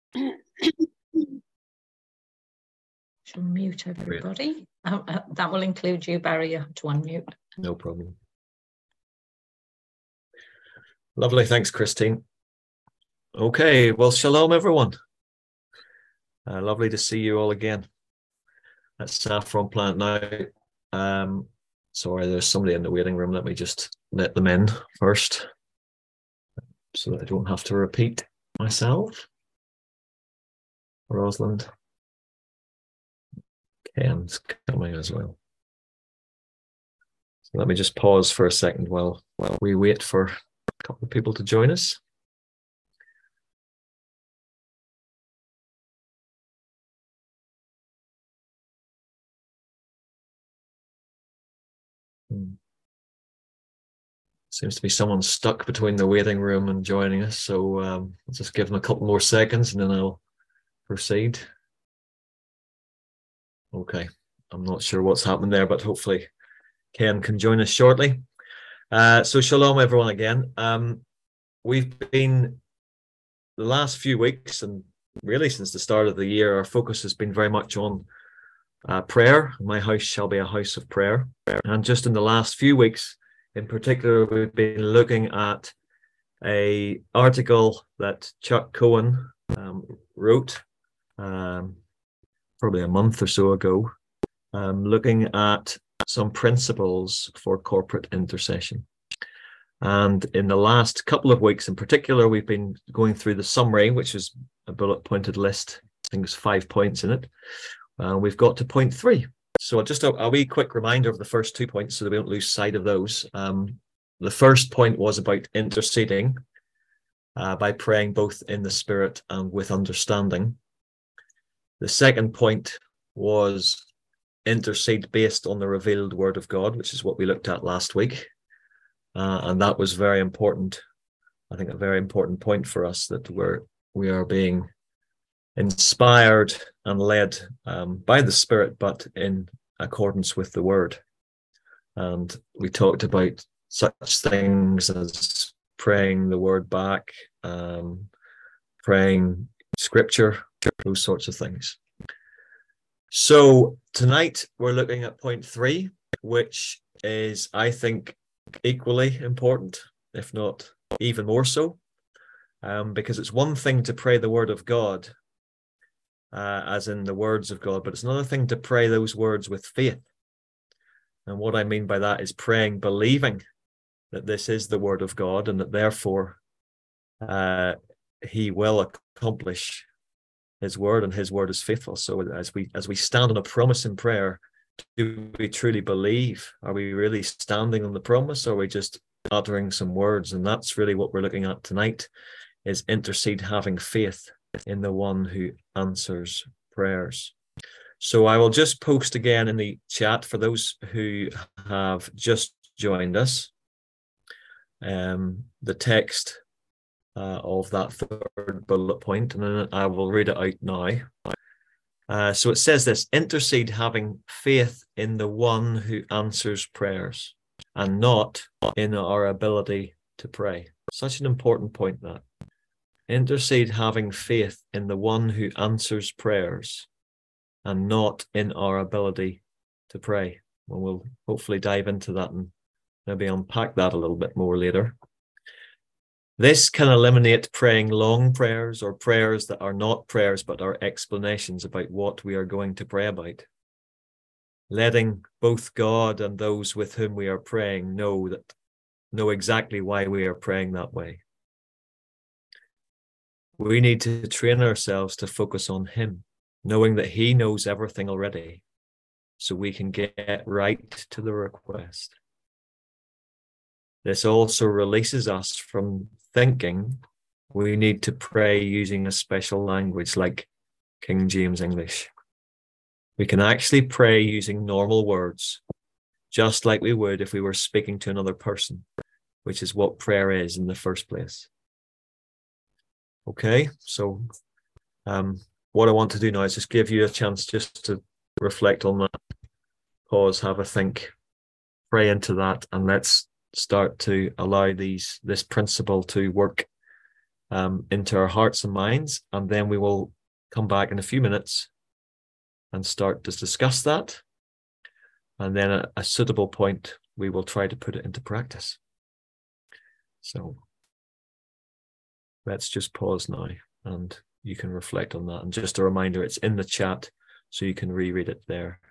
Shall mute everybody. That will include you, Barry. You have to unmute. No problem. Lovely. Thanks, Christine. Okay. Well, shalom, everyone. Lovely to see you all again at Saffron Plant now. Sorry, there's somebody in the waiting room. Let me just let them in first so that I don't have to repeat myself. Rosalind. Ken's coming as well. So let me just pause for a second while we wait for a couple of people to join us. Seems to be someone stuck between the waiting room and joining us, so I'll just give them a couple more seconds and then I'll proceed. Okay, I'm not sure what's happened there, but hopefully Ken can join us shortly. So shalom, everyone, again. We've been, the last few weeks, and really since the start of the year, our focus has been very much on prayer. My house shall be a house of prayer. And just in the last few weeks, in particular, we've been looking at an article that Chuck Cohen wrote probably a month or so ago, looking at some principles for corporate intercession. And in the last couple of weeks in particular, we've been going through the summary, which is a bullet pointed list. I think there's 5 points in it. We've got to point 3. So just a wee quick reminder of the first 2 points so that we don't lose sight of those. The first point was about interceding by praying both in the Spirit and with understanding. The second point was intercede based on the revealed Word of God, which is what we looked at last week. And that was very important. I think a very important point for us, that we are being inspired and led by the Spirit, but in accordance with the Word. And we talked about such things as praying the Word back, praying Scripture, those sorts of things. So tonight we're looking at point 3, which is, I think, equally important, if not even more so, because it's one thing to pray the Word of God, as in the words of God, but it's another thing to pray those words with faith. And what I mean by that is praying, believing that this is the Word of God and that therefore He will accomplish His Word, and His Word is faithful. So as we stand on a promise in prayer, do we truly believe? Are we really standing on the promise, or are we just uttering some words? And that's really what we're looking at tonight, is intercede having faith in the one who answers prayers. So I will just post again in the chat for those who have just joined us, the text of that third bullet point, and then I will read it out now. So it says this: intercede having faith in the one who answers prayers, and not in our ability to pray. Such an important point, that. Intercede having faith in the one who answers prayers, and not in our ability to pray. Well, we'll hopefully dive into that and maybe unpack that a little bit more later. This can eliminate praying long prayers, or prayers that are not prayers but are explanations about what we are going to pray about. Letting both God and those with whom we are praying know exactly why we are praying that way. We need to train ourselves to focus on Him, knowing that He knows everything already, so we can get right to the request. This also releases us from thinking we need to pray using a special language like King James English. We can actually pray using normal words, just like we would if we were speaking to another person, which is what prayer is in the first place. Okay, so what I want to do now is just give you a chance just to reflect on that, pause, have a think, pray into that, and let's start to allow this principle to work into our hearts and minds, and then we will come back in a few minutes and start to discuss that. And then at a suitable point, we will try to put it into practice. So let's just pause now and you can reflect on that. And just a reminder, it's in the chat, so you can reread it there.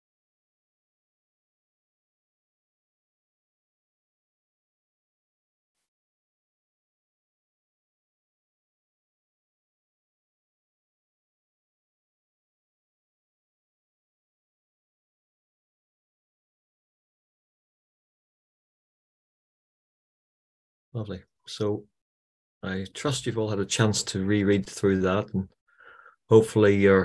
Lovely. So I trust you've all had a chance to reread through that, and hopefully your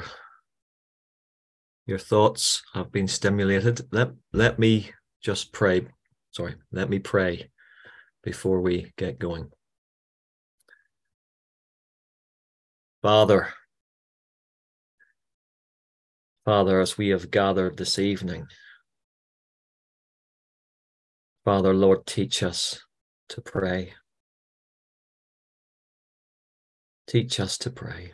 thoughts have been stimulated. Let me just pray. Sorry, let me pray before we get going. Father, as we have gathered this evening, Father, Lord, teach us to pray. Teach us to pray.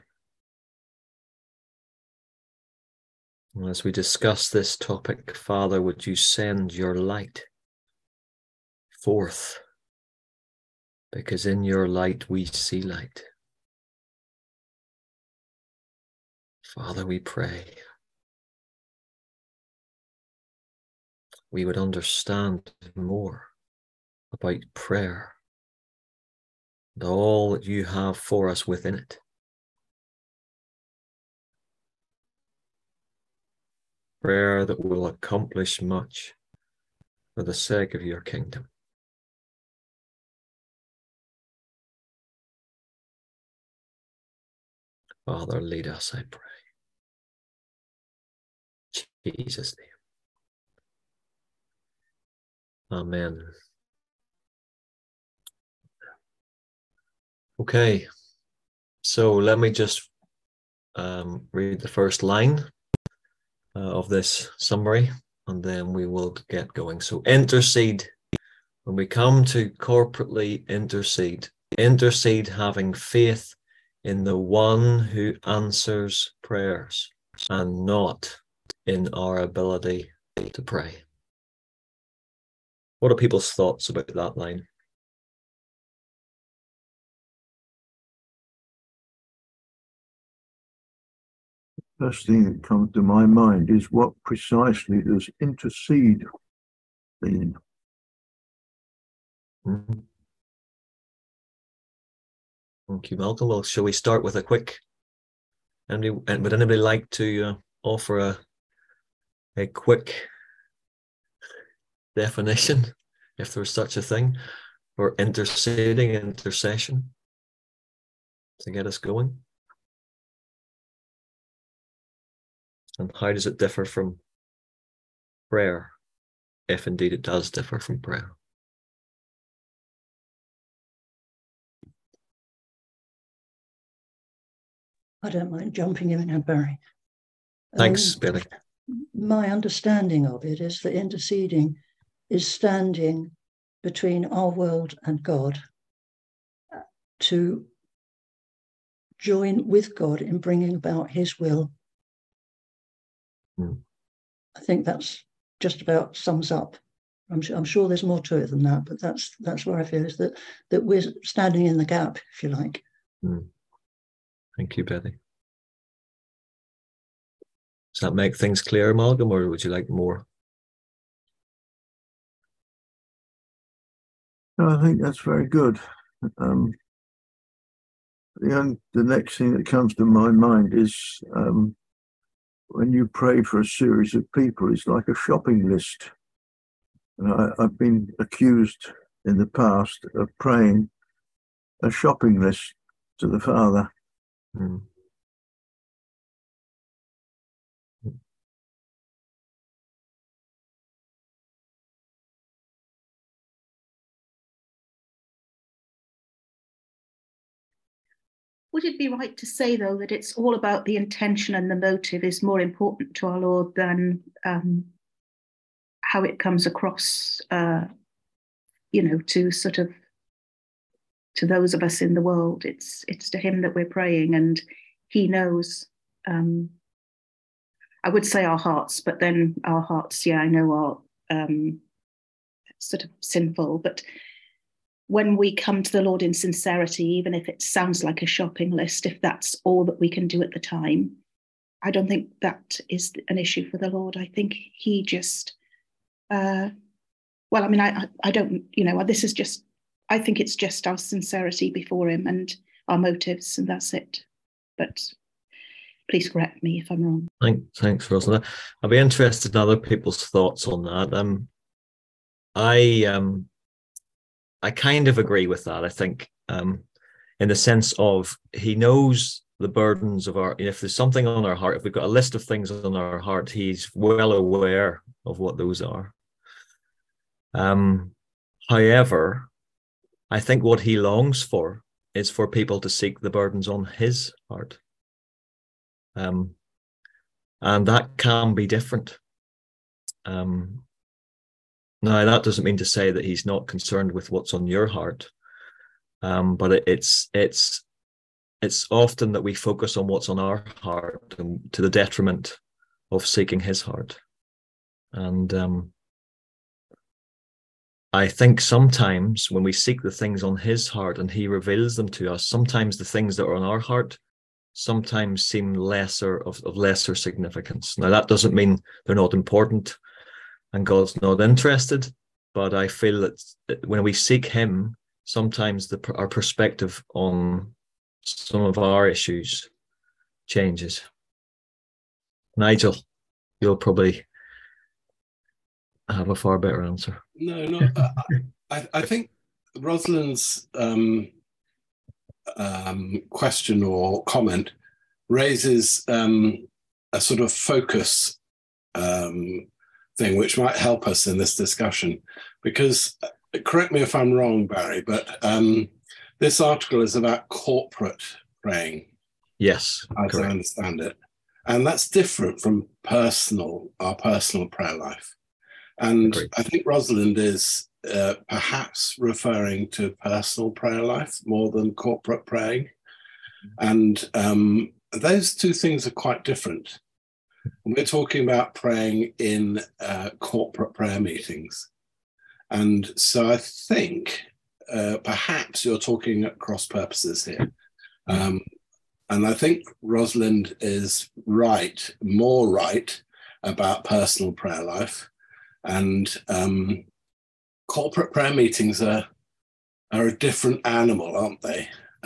And as we discuss this topic, Father, would you send your light forth? Because in your light we see light. Father, we pray we would understand more about prayer and all that you have for us within it. Prayer that will accomplish much for the sake of your kingdom. Father, lead us, I pray. In Jesus' name. Amen. Okay, so let me just read the first line of this summary, and then we will get going. So intercede. When we come to corporately intercede having faith in the one who answers prayers and not in our ability to pray. What are people's thoughts about that line? First thing that comes to my mind is, what precisely does intercede mean? Mm-hmm. Thank you, Malcolm. Well, shall we start with a quick, and would anybody like to offer a quick definition, if there's such a thing, for intercession, to get us going? And how does it differ from prayer, if indeed it does differ from prayer? I don't mind jumping in and Barry. Thanks, Billy. My understanding of it is that interceding is standing between our world and God to join with God in bringing about his will. I think that's just about sums up. I'm sure there's more to it than that, but that's where I feel is that we're standing in the gap, if you like. Thank you, Betty. Does that make things clear, Malcolm, or would you like more? No, I think that's very good. The next thing that comes to my mind is when you pray for a series of people, it's like a shopping list. And I've been accused in the past of praying a shopping list to the Father. Would it be right to say, though, that it's all about the intention and the motive is more important to our Lord than how it comes across, to sort of to those of us in the world. It's to him that we're praying, and he knows, I would say our hearts, but then our hearts, I know are sort of sinful. But when we come to the Lord in sincerity, even if it sounds like a shopping list, if that's all that we can do at the time, I don't think that is an issue for the Lord. I think he just, I don't, this is just, I think it's just our sincerity before him and our motives, and that's it. But please correct me if I'm wrong. Thanks, Rosalind. I'd be interested in other people's thoughts on that. I kind of agree with that. I think in the sense of he knows the burdens of if there's something on our heart, if we've got a list of things on our heart, he's well aware of what those are. However, I think what he longs for is for people to seek the burdens on his heart. And that can be different. Now, that doesn't mean to say that he's not concerned with what's on your heart, but it's often that we focus on what's on our heart and to the detriment of seeking his heart. And I think sometimes when we seek the things on his heart and he reveals them to us, sometimes the things that are on our heart sometimes seem of lesser significance. Now, that doesn't mean they're not important and God's not interested, but I feel that when we seek him, sometimes our perspective on some of our issues changes. Nigel, you'll probably have a far better answer. No. I think Rosalind's question or comment raises a sort of focus thing which might help us in this discussion, because correct me if I'm wrong, Barry, but this article is about corporate praying. Yes, as correct. I understand it, and that's different from our personal prayer life. And Agreed. I think Rosalind is perhaps referring to personal prayer life more than corporate praying. And those two things are quite different. We're talking about praying in corporate prayer meetings. And so I think perhaps you're talking at cross purposes here. And I think Rosalind is more right about personal prayer life. And corporate prayer meetings are a different animal, aren't they?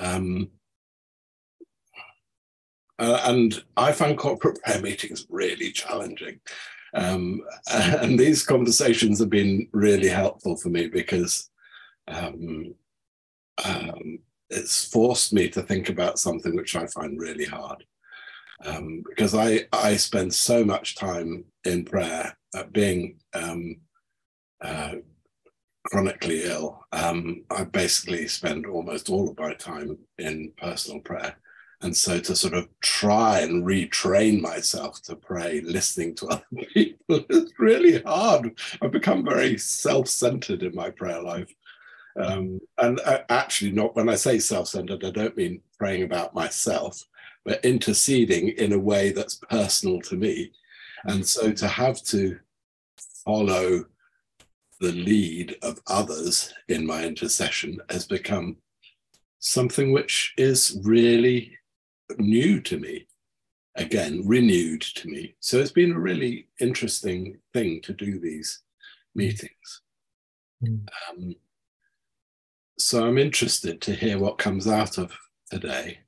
And I find corporate prayer meetings really challenging. And these conversations have been really helpful for me because it's forced me to think about something which I find really hard. Because I spend so much time in prayer, being chronically ill. I basically spend almost all of my time in personal prayer. And so to sort of try and retrain myself to pray, listening to other people, is really hard. I've become very self-centered in my prayer life. And actually, not when I say self-centered, I don't mean praying about myself, but interceding in a way that's personal to me. And so to have to follow the lead of others in my intercession has become something which is really new to me, again, renewed to me. So it's been a really interesting thing to do these meetings. So I'm interested to hear what comes out of today.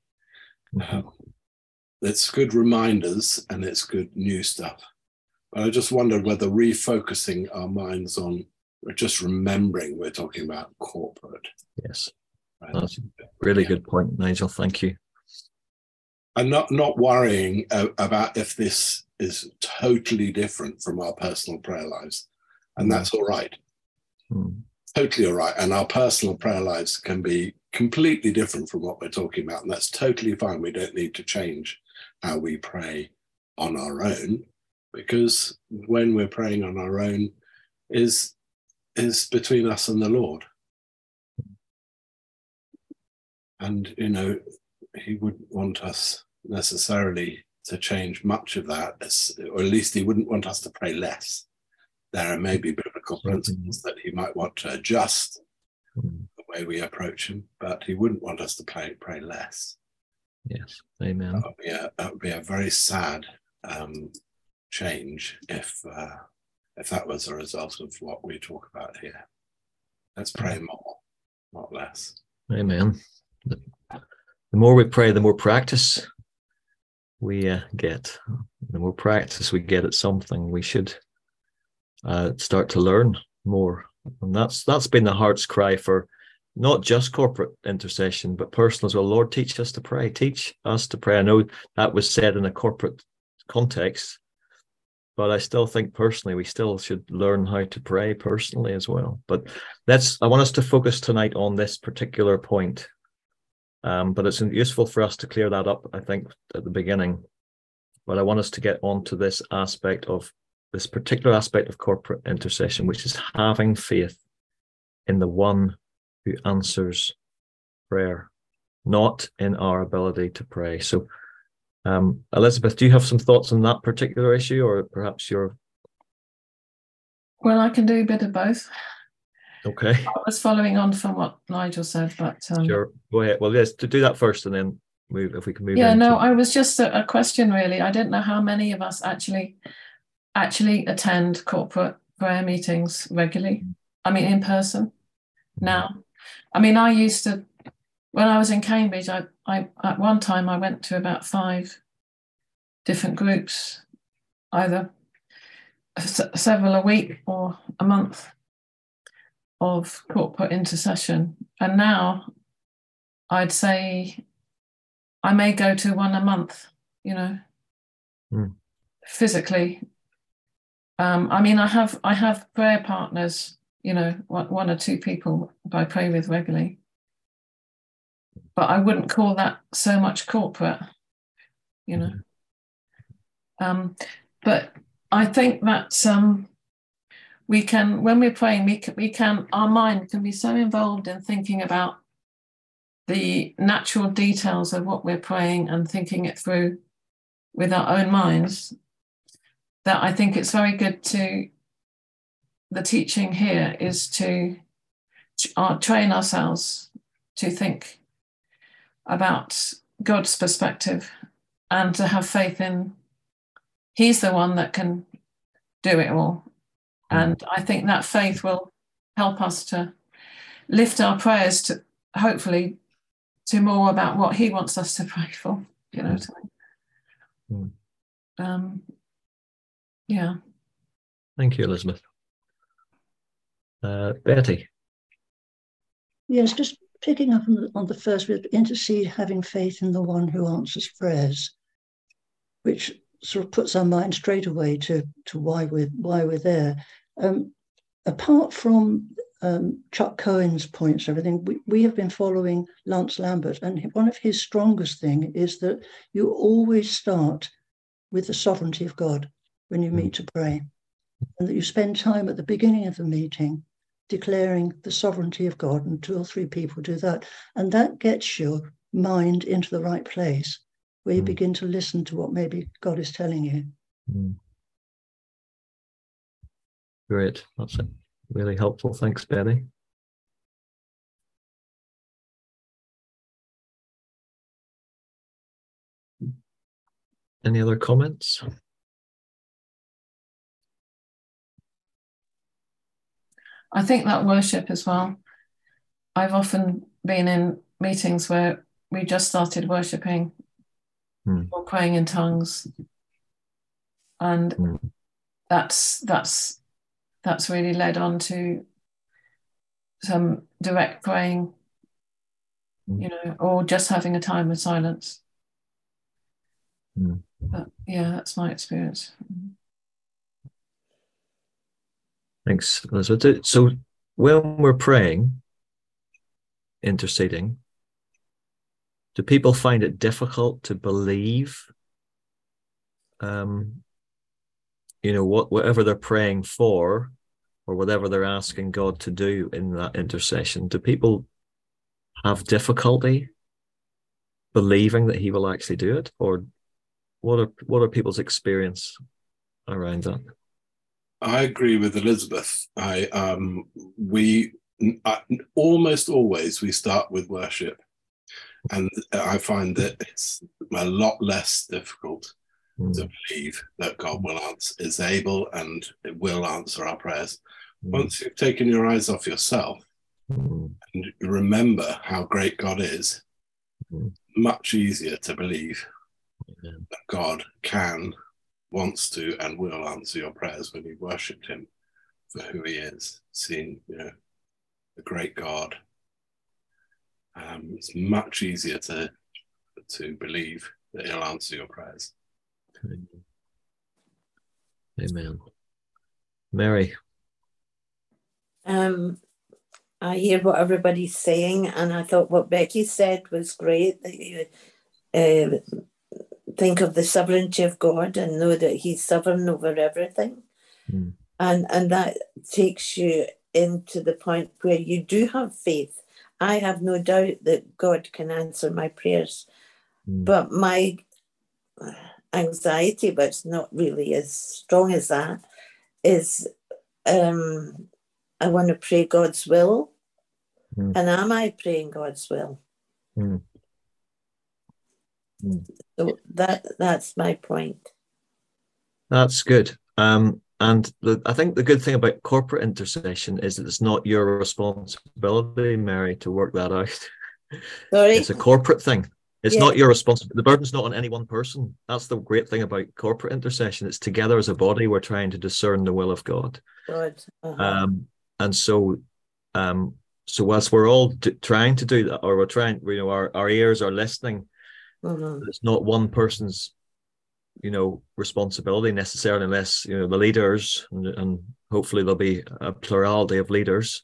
It's good reminders and it's good new stuff. But I just wondered whether refocusing our minds on just remembering we're talking about corporate. Yes, that's a really good point, Nigel. Thank you. And not worrying about if this is totally different from our personal prayer lives. And that's all right. Totally all right. And our personal prayer lives can be completely different from what we're talking about. And that's totally fine. We don't need to change how we pray on our own, because when we're praying on our own is between us and the Lord. And, he wouldn't want us necessarily to change much of that, or at least he wouldn't want us to pray less. There are maybe biblical principles that he might want to adjust the way we approach him, but he wouldn't want us to pray less. Yes, amen. That would be a very sad change if that was a result of what we talk about here. Let's pray more, not less. Amen. The more we pray, the more practice we get. The more practice we get at something, we should start to learn more. And that's been the heart's cry for not just corporate intercession, but personal as well. Lord, teach us to pray. Teach us to pray. I know that was said in a corporate context, but I still think personally we still should learn how to pray personally as well. But I want us to focus tonight on this particular point. But it's useful for us to clear that up, I think, at the beginning. But I want us to get onto this particular aspect of corporate intercession, which is having faith in the one who answers prayer, not in our ability to pray. So, Elizabeth, do you have some thoughts on that particular issue, or perhaps you're... Well, I can do a bit of both. Okay. I was following on from what Nigel said, but... Sure, go ahead. Well, yes, to do that first and then move, if we can move Yeah, into... no, I was just a question, really. I didn't know how many of us actually attend corporate prayer meetings regularly. I mean, in person now. I mean, I used to, when I was in Cambridge, I at one time I went to about 5 different groups, either several a week or a month of corporate intercession. And now I'd say I may go to one a month, physically. I mean, I have prayer partners, 1 or 2 people I pray with regularly, but I wouldn't call that so much corporate, But I think that we can, when we're praying, our mind can be so involved in thinking about the natural details of what we're praying and thinking it through with our own minds, that I think it's very good the teaching here is to train ourselves to think about God's perspective and to have faith in He's the one that can do it all. And I think that faith will help us to lift our prayers to, hopefully, to more about what He wants us to pray for, Yeah. Thank you, Elizabeth. Betty. Yes, just picking up on the first bit, intercede, having faith in the one who answers prayers, which sort of puts our mind straight away to why we're there. Apart from Chuck Cohen's points, everything, we have been following Lance Lambert, and one of his strongest thing is that you always start with the sovereignty of God when you meet to pray, and that you spend time at the beginning of the meeting declaring the sovereignty of God, and 2 or 3 people do that, and that gets your mind into the right place where you begin to listen to what maybe God is telling you. Great, that's really helpful. Thanks, Betty. Any other comments? I think that worship as well. I've often been in meetings where we just started worshipping or praying in tongues, and that's really led on to some direct praying, or just having a time of silence. But yeah, that's my experience. Thanks, Elizabeth. So when we're praying, interceding, do people find it difficult to believe, whatever they're praying for, or whatever they're asking God to do in that intercession? Do people have difficulty believing that he will actually do it, or what are people's experience around that? I agree with Elizabeth. We almost always we start with worship, and I find that it's a lot less difficult to believe that God is able and will answer our prayers. Once you've taken your eyes off yourself and remember how great God is, much easier to believe that God can, wants to, and will answer your prayers when you worshipped him for who he is, seeing, the great God. It's much easier to believe that he'll answer your prayers. Amen. Mary. I hear what everybody's saying, and I thought what Becky said was great, that you think of the sovereignty of God and know that he's sovereign over everything. And that takes you into the point where you do have faith. I have no doubt that God can answer my prayers, but my anxiety, but it's not really as strong as that, is I want to pray God's will. And am I praying God's will? So that's my point. That's good. And I think the good thing about corporate intercession is that it's not your responsibility, Mary, to work that out. Sorry? It's a corporate thing. It's not your responsibility. The burden's not on any one person. That's the great thing about corporate intercession. It's together as a body, we're trying to discern the will of God. And so whilst we're all trying to do that, or we're trying, our ears are listening, it's not one person's, responsibility necessarily, unless, the leaders, and hopefully there'll be a plurality of leaders.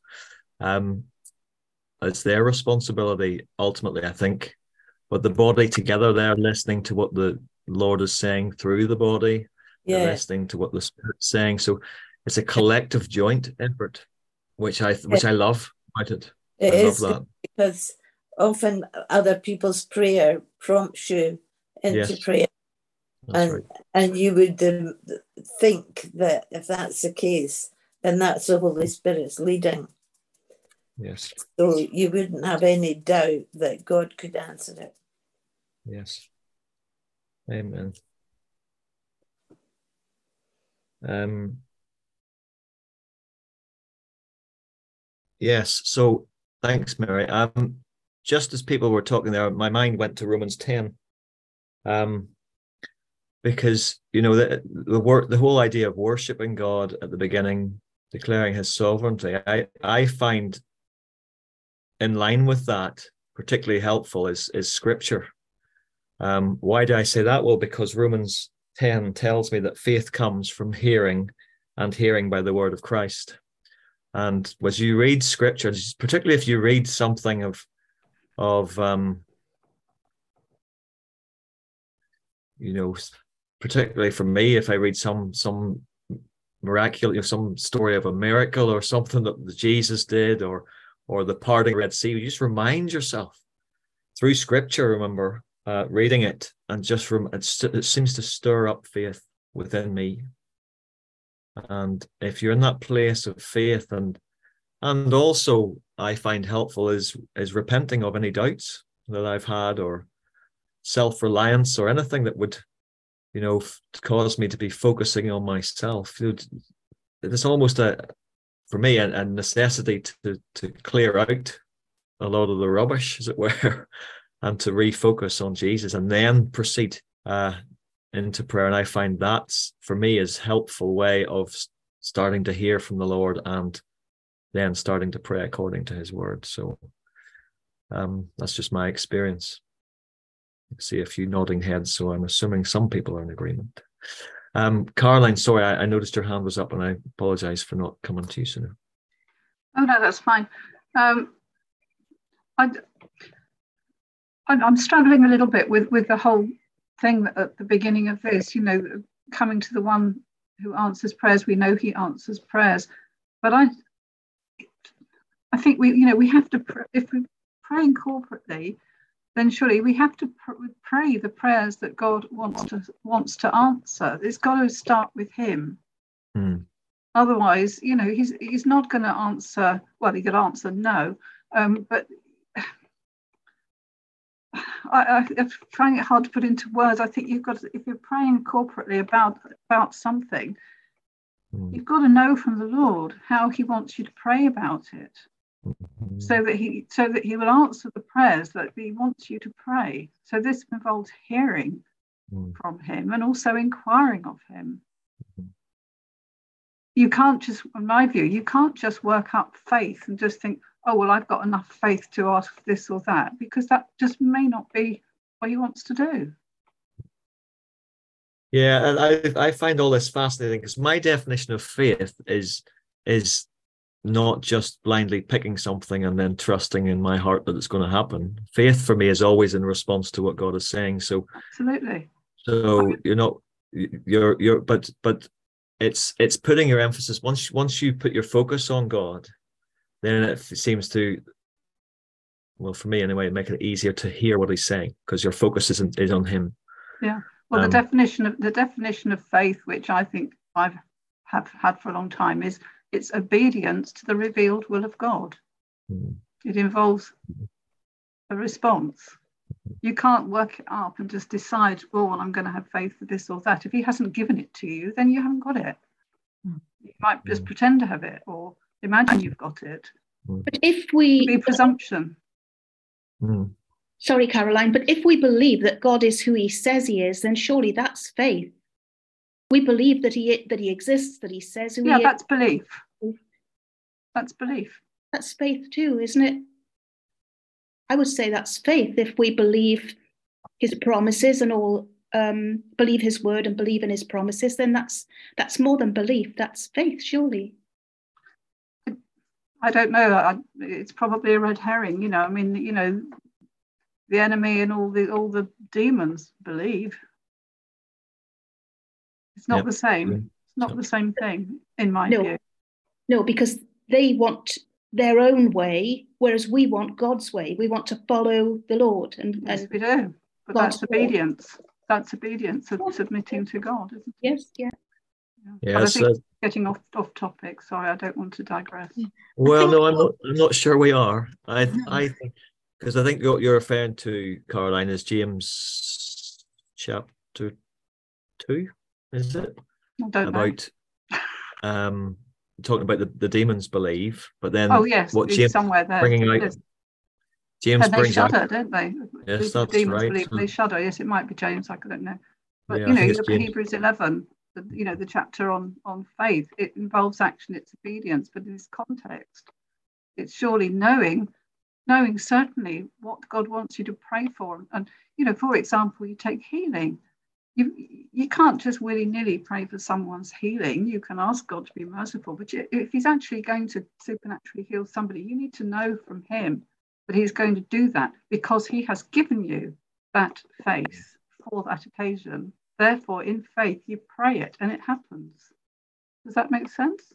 It's their responsibility ultimately, I think. But the body together, they're listening to what the Lord is saying through the body. They're listening to what the Spirit's saying. So it's a collective joint effort, which I love about it. I love that. Because often other people's prayer prompts you into prayer. And you would think that if that's the case, then that's the Holy Spirit's leading. Yes. So you wouldn't have any doubt that God could answer it. Yes. Amen. Yes. So thanks, Mary. Just as people were talking there, my mind went to Romans 10. Because the whole idea of worshiping God at the beginning, declaring his sovereignty, I find in line with that particularly helpful is scripture. Why do I say that? Well, because Romans 10 tells me that faith comes from hearing, and hearing by the word of Christ. And as you read scripture, particularly if you read something of particularly for me, if I read some miraculous, some story of a miracle or something that Jesus did, or the parting Red Sea, you just remind yourself through scripture, remember, reading it, and just it seems to stir up faith within me. And if you're in that place of faith, and also I find helpful is repenting of any doubts that I've had, or self-reliance, or anything that would cause me to be focusing on myself. It's almost for me a necessity to clear out a lot of the rubbish, as it were, and to refocus on Jesus, and then proceed into prayer. And I find that's, for me, is helpful way of starting to hear from the Lord, and then starting to pray according to his word. So that's just my experience. I see a few nodding heads, so I'm assuming some people are in agreement. Caroline, sorry, I noticed your hand was up, and I apologize for not coming to you sooner. Oh, no, that's fine. I'm struggling a little bit with the whole thing at the beginning of this, coming to the one who answers prayers. We know he answers prayers, but I think we have to, if we're praying corporately, then surely we have to pray the prayers that God wants to answer. It's got to start with him. Otherwise, he's not going to answer. Well, he could answer no, but I find it hard to put into words. I think you've got to, if you're praying corporately about something, you've got to know from the Lord how he wants you to pray about it, so that he will answer the prayers that he wants you to pray. So this involves hearing from him and also inquiring of him. You can't just, in my view, you can't just work up faith and just think, oh, well, I've got enough faith to ask this or that, because that just may not be what he wants to do. Yeah, and I find all this fascinating, because my definition of faith is not just blindly picking something and then trusting in my heart that it's going to happen. Faith for me is always in response to what God is saying. So absolutely. So but it's putting your emphasis, once you put your focus on God, then it seems to, well, for me anyway, make it easier to hear what he's saying, because your focus is on him. Yeah. Well, the definition of faith, which I think have had for a long time, is it's obedience to the revealed will of God. It involves a response. You can't work it up and just decide, oh, well, I'm going to have faith for this or that. If he hasn't given it to you, then you haven't got it. You might just pretend to have it or imagine you've got it. But if we... It'd be presumption. Sorry, Caroline, but if we believe that God is who he says he is, then surely that's faith. We believe that he exists, that he says who he is. Yeah, that's belief. That's belief. That's faith too, isn't it? I would say that's faith if we believe his promises and all, believe his word and believe in his promises, then that's more than belief, that's faith, surely. I don't know. It's probably a red herring, I mean, the enemy and all the demons believe. It's not the same. It's not the same thing, in my view. No, because they want their own way, whereas we want God's way. We want to follow the Lord. Yes, we do. But that's obedience. That's obedience of submitting to God, isn't it? Yes, yeah. Yeah, but I think getting off topic. Sorry, I don't want to digress. Well, no, I'm not sure we are. I think, because I think what you're referring to, Caroline, is James chapter 2, is it? I don't know. Talking about the demons believe, but then what James somewhere there bringing out. James they shudder, don't they? Yes, the that's demons right. Believe, they shudder. Yes, it might be James. I don't know. But yeah, you look at Hebrews 11. The chapter on faith. It involves action. It's obedience, but in this context, it's surely knowing certainly what God wants you to pray for. And for example, you take healing. You can't just willy-nilly pray for someone's healing. You can ask God to be merciful, but if he's actually going to supernaturally heal somebody, you need to know from him that he's going to do that because he has given you that faith for that occasion. Therefore, in faith, you pray it and it happens. Does that make sense?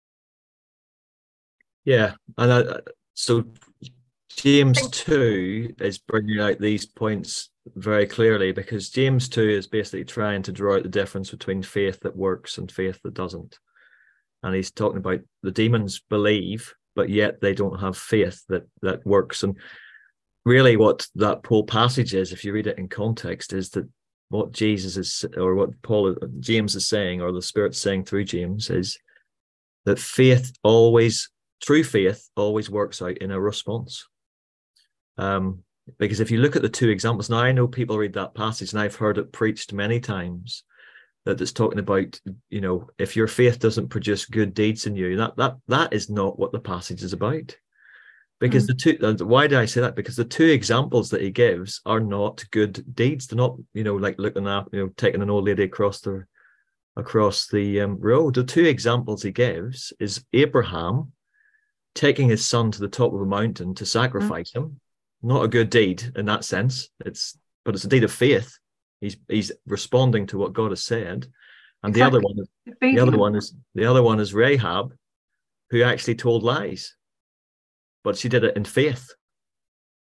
Yeah, and so James 2 is bringing out these points very clearly, because James 2 is basically trying to draw out the difference between faith that works and faith that doesn't. And he's talking about the demons believe, but yet they don't have faith that works. And really what that whole passage is, if you read it in context, is that what Jesus is, or what James is saying, or the Spirit's saying through James, is that true faith always works out in a response. Because if you look at the two examples, now I know people read that passage, and I've heard it preached many times, that it's talking about, if your faith doesn't produce good deeds in you, that is not what the passage is about. Because why do I say that? Because the two examples that he gives are not good deeds. They're not, like looking at, taking an old lady across the road. The two examples he gives is Abraham taking his son to the top of a mountain to sacrifice him. Not a good deed in that sense. But it's a deed of faith. He's responding to what God has said. And exactly. the other one is Rahab, who actually told lies, but she did it in faith.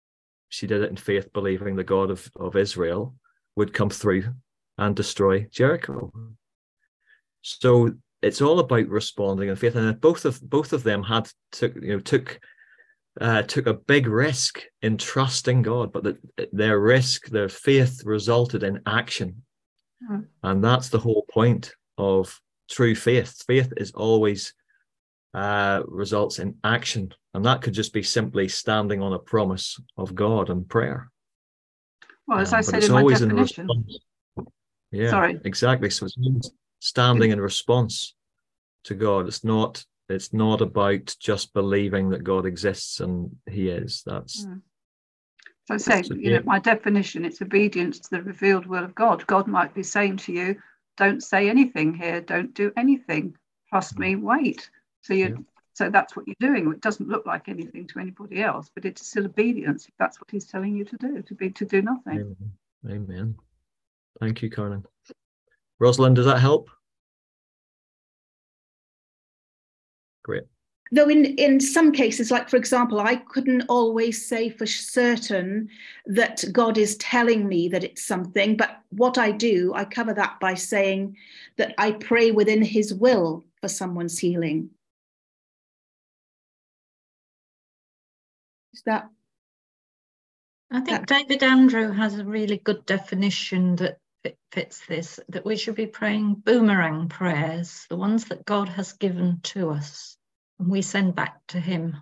she did it in faith, believing the God of Israel would come through and destroy Jericho. So it's all about responding in faith, and both of them took a big risk in trusting God, but their faith resulted in action. And that's the whole point of true faith. Faith is always results in action, and that could just be simply standing on a promise of God and prayer. Well, as I said in my definition. Yeah, sorry. Exactly. So it's standing in response to God. It's not about just believing that God exists and He is. That's. So I say, my definition, it's obedience to the revealed will of God. God might be saying to you, don't say anything here, don't do anything, trust me, wait. So that's what you're doing. It doesn't look like anything to anybody else, but it's still obedience if that's what He's telling you to do, to do nothing. Amen. Thank you, Carolyn. Rosalind, does that help? Great. Though in some cases, like for example, I couldn't always say for certain that God is telling me that it's something, but what I do, I cover that by saying that I pray within His will for someone's healing. Is that? I think David Andrew has a really good definition that fits this, that we should be praying boomerang prayers, the ones that God has given to us, and we send back to Him.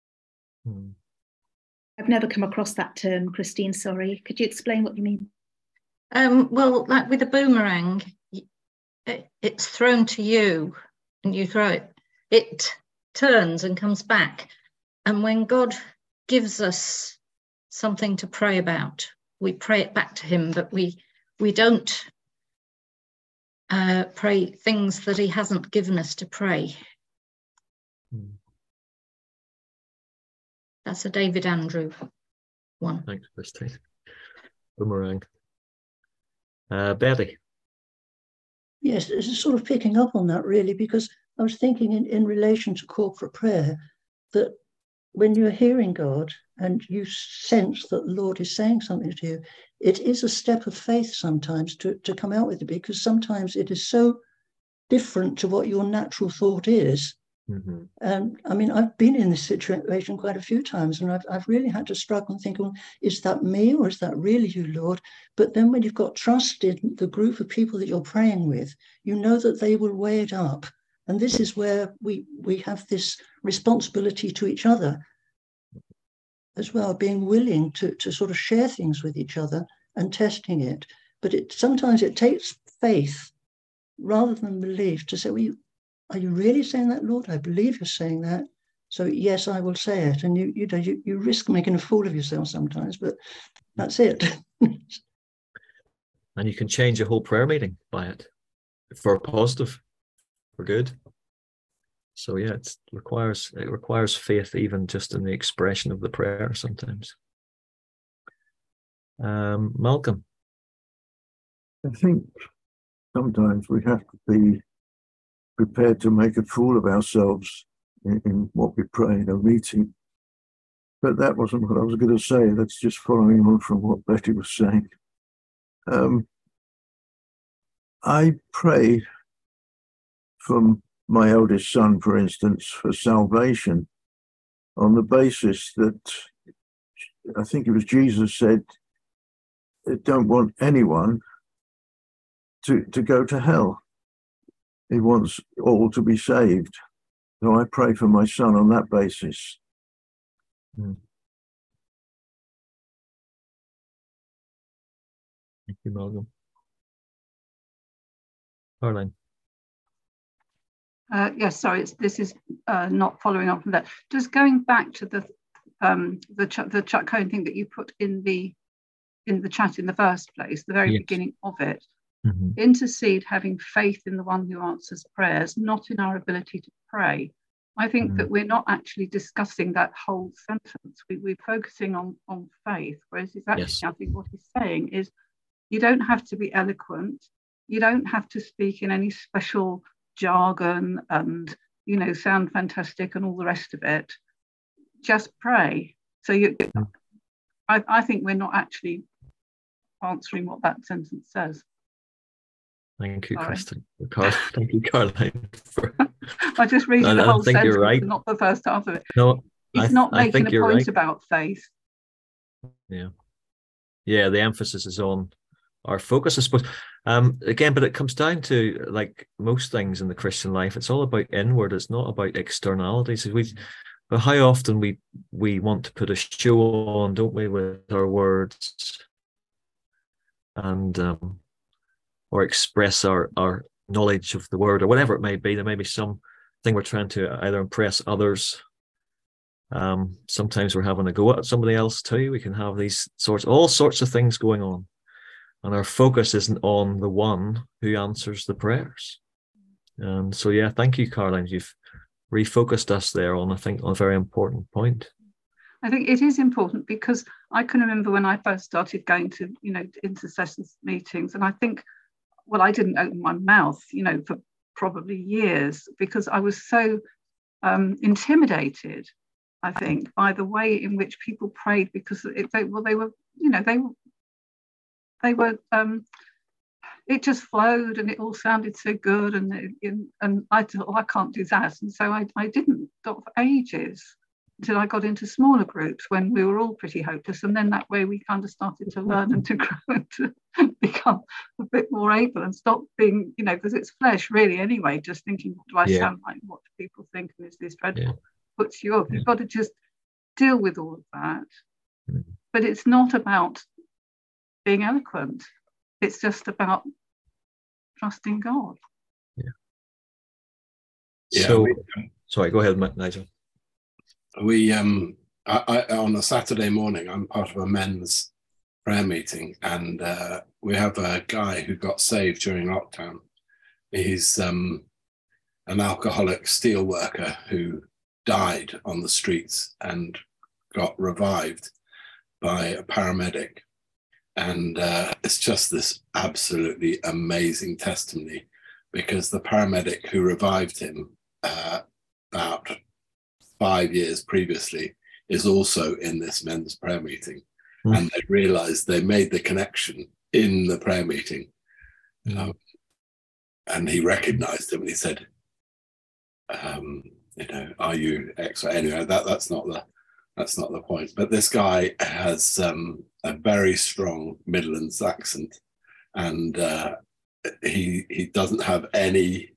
I've never come across that term, Christine, sorry. Could you explain what you mean? Well, like with a boomerang, it's thrown to you and you throw it. It turns and comes back. And when God gives us something to pray about, we pray it back to Him, but we don't pray things that He hasn't given us to pray. That's a David Andrew one. Thanks, Christine. Boomerang. Betty. Yes, this is sort of picking up on that really, because I was thinking in relation to corporate prayer that when you're hearing God and you sense that the Lord is saying something to you, it is a step of faith sometimes to come out with it, because sometimes it is so different to what your natural thought is. And I mean, I've been in this situation quite a few times, and I've really had to struggle and think, well, is that me or is that really you, Lord? But then when you've got trust in the group of people that you're praying with, you know that they will weigh it up. And this is where we have this responsibility to each other as well, being willing to sort of share things with each other and testing it. But sometimes it takes faith rather than belief to say, well, are you really saying that, Lord? I believe you're saying that. So yes, I will say it. And you risk making a fool of yourself sometimes, but that's it. And you can change a whole prayer meeting by it for positive, for good. So yeah, it requires faith even just in the expression of the prayer sometimes. Malcolm. I think sometimes we have to be prepared to make a fool of ourselves in what we pray in a meeting. But that wasn't what I was going to say. That's just following on from what Betty was saying. I pray from my eldest son, for instance, for salvation on the basis that I think it was Jesus said, don't want anyone to go to hell. He wants all to be saved. So I pray for my son on that basis. Thank you, Malcolm. Caroline. Yes, sorry, this is not following on from that. Just going back to the Chuck Cohen thing that you put in the chat in the first place, the very beginning of it. Intercede, having faith in the one who answers prayers, not in our ability to pray. I think that we're not actually discussing that whole sentence. We're focusing on faith, whereas it's actually, I think what he's saying is you don't have to be eloquent. You don't have to speak in any special jargon and, sound fantastic and all the rest of it. Just pray. So I think we're not actually answering what that sentence says. Thank you, Sorry. Kristen. Thank you, Caroline. I just read the whole think sentence, you're right. not the first half of it. No, He's not making a point right. about faith. Yeah. Yeah, the emphasis is on our focus, I suppose. Again, but it comes down to, like most things in the Christian life, it's all about inward. It's not about externalities. But how often we want to put a show on, don't we, with our words, and or express our knowledge of the word, or whatever it may be. There may be something we're trying to either impress others. Sometimes we're having a go at somebody else too. We can have all sorts of things going on, and our focus isn't on the one who answers the prayers. And so, yeah, thank you, Caroline. You've refocused us there on, I think, on a very important point. I think it is important, because I can remember when I first started going to, intercessions meetings, and I think, well, I didn't open my mouth, for probably years, because I was so intimidated, I think, by the way in which people prayed, because they were it just flowed, and it all sounded so good, and I thought, I can't do that, and so I didn't stop for ages until I got into smaller groups when we were all pretty hopeless, and then that way we kind of started to learn and to grow and to become a bit more able and stop being, because it's flesh really anyway, just thinking, what do I sound like, what do people think, and is this dreadful, puts you off. You've got to just deal with all of that, but it's not about being eloquent. It's just about trusting God. So, sorry, go ahead, Nigel. We on a Saturday morning, I'm part of a men's prayer meeting, and we have a guy who got saved during lockdown. He's an alcoholic steel worker who died on the streets and got revived by a paramedic. And it's just this absolutely amazing testimony, because the paramedic who revived him about 5 years previously is also in this men's prayer meeting. And they realized they made the connection in the prayer meeting. And he recognized him, and he said, are you X? Anyway, that's not the point. But this guy has a very strong Midlands accent, and he doesn't have any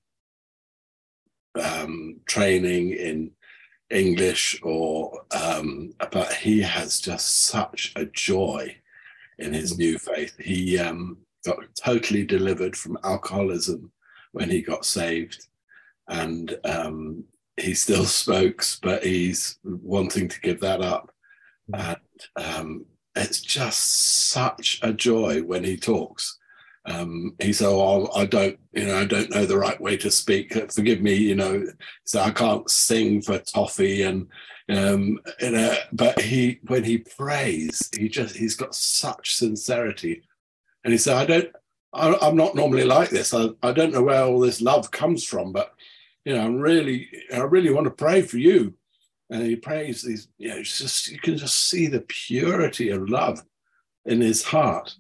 training in English but he has just such a joy in his new faith. He got totally delivered from alcoholism when he got saved, and he still smokes, but he's wanting to give that up. And it's just such a joy when he talks. He said, I don't know the right way to speak. Forgive me, so I can't sing for toffee, and but when he prays, he's got such sincerity. And he said, I'm not normally like this. I don't know where all this love comes from, but I really want to pray for you. And he prays. You can just see the purity of love in his heart.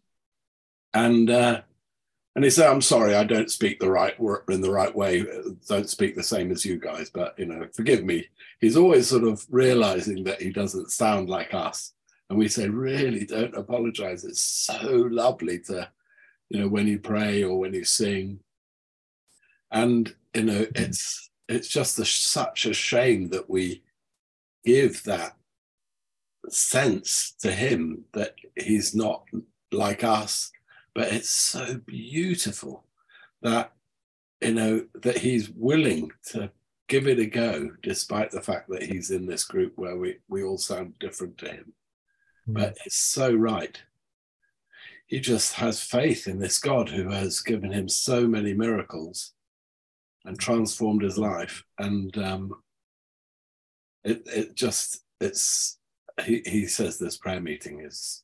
And he said, I'm sorry, I don't speak the right word in the right way. Don't speak the same as you guys, but, forgive me. He's always sort of realizing that he doesn't sound like us. And we say, really, don't apologize. It's so lovely to, when you pray or when you sing. And, it's just such a shame that we give that sense to him that he's not like us. But it's so beautiful that, that he's willing to give it a go, despite the fact that he's in this group where we all sound different to him. But it's so right. He just has faith in this God who has given him so many miracles and transformed his life. And he says this prayer meeting is,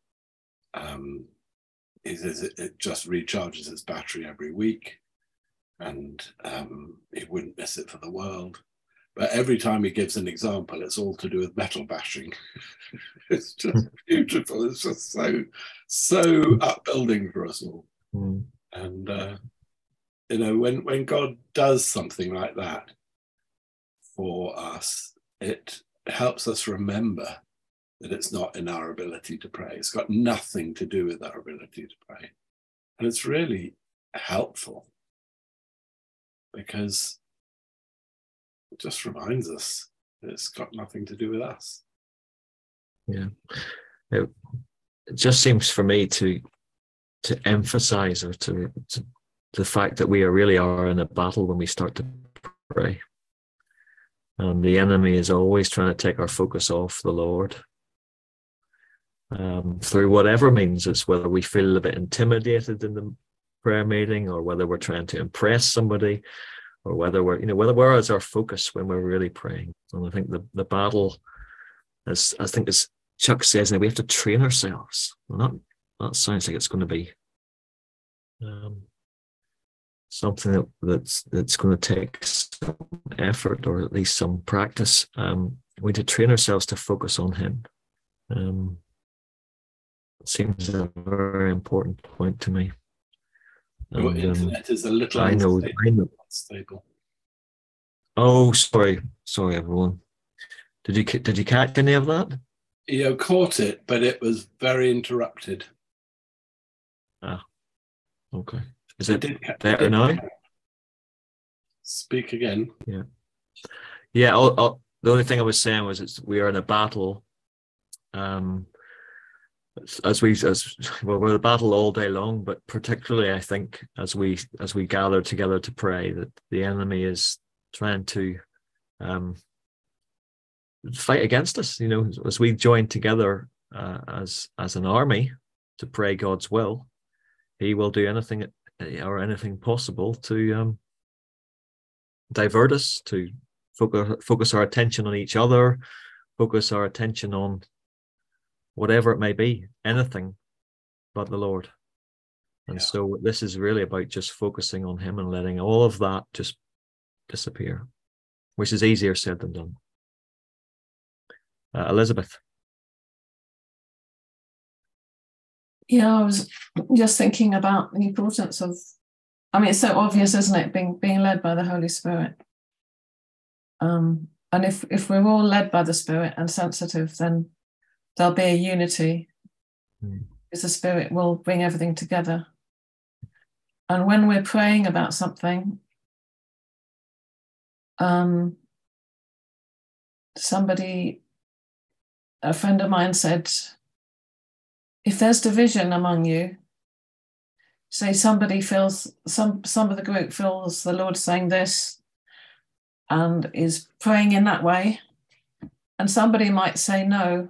he says it just recharges his battery every week, and he wouldn't miss it for the world. But every time he gives an example, it's all to do with metal bashing. It's just beautiful. It's just so upbuilding for us all. Mm. And you know, when God does something like that for us, it helps us remember that it's not in our ability to pray. It's got nothing to do with our ability to pray. And it's really helpful because it just reminds us that it's got nothing to do with us. Yeah. It just seems for me to emphasize, or to the fact that we really are in a battle when we start to pray. And the enemy is always trying to take our focus off the Lord. Through whatever means, it's whether we feel a bit intimidated in the prayer meeting, or whether we're trying to impress somebody, or whether we're, you know, where is our focus when we're really praying. And I think the battle, as Chuck says, now we have to train ourselves. Well, that sounds like it's going to be something that's going to take some effort, or at least some practice. We need to train ourselves to focus on Him. It seems a very important point to me. Your internet is a little unstable. Oh, sorry, everyone. Did you catch any of that? You caught it, but it was very interrupted. Ah, okay. Is it better now? Speak again. Yeah. The only thing I was saying was we are in a battle. We're in a battle all day long, but particularly I think as we gather together to pray, that the enemy is trying to fight against us. You know, as we join together as an army to pray God's will, he will do anything possible to divert us, to focus our attention on each other, focus our attention on whatever it may be, anything but the Lord. And so this is really about just focusing on Him and letting all of that just disappear, which is easier said than done. Elizabeth. Yeah, I was just thinking about the importance of, it's so obvious, isn't it, being led by the Holy Spirit. And if we're all led by the Spirit and sensitive, then there'll be a unity, because the Spirit will bring everything together. And when we're praying about something, a friend of mine said, if there's division among you, say somebody feels, some of the group feels the Lord saying this and is praying in that way, and somebody might say no,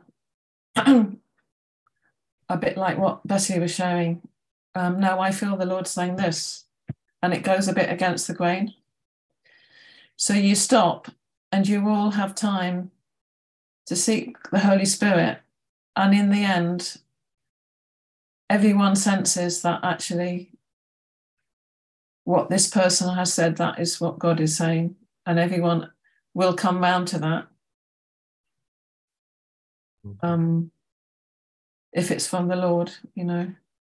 a bit like what Bessie was sharing. No, I feel the Lord saying this, and it goes a bit against the grain. So you stop and you all have time to seek the Holy Spirit, and in the end, everyone senses that actually what this person has said, that is what God is saying, and everyone will come round to that. If it's from the Lord, you know.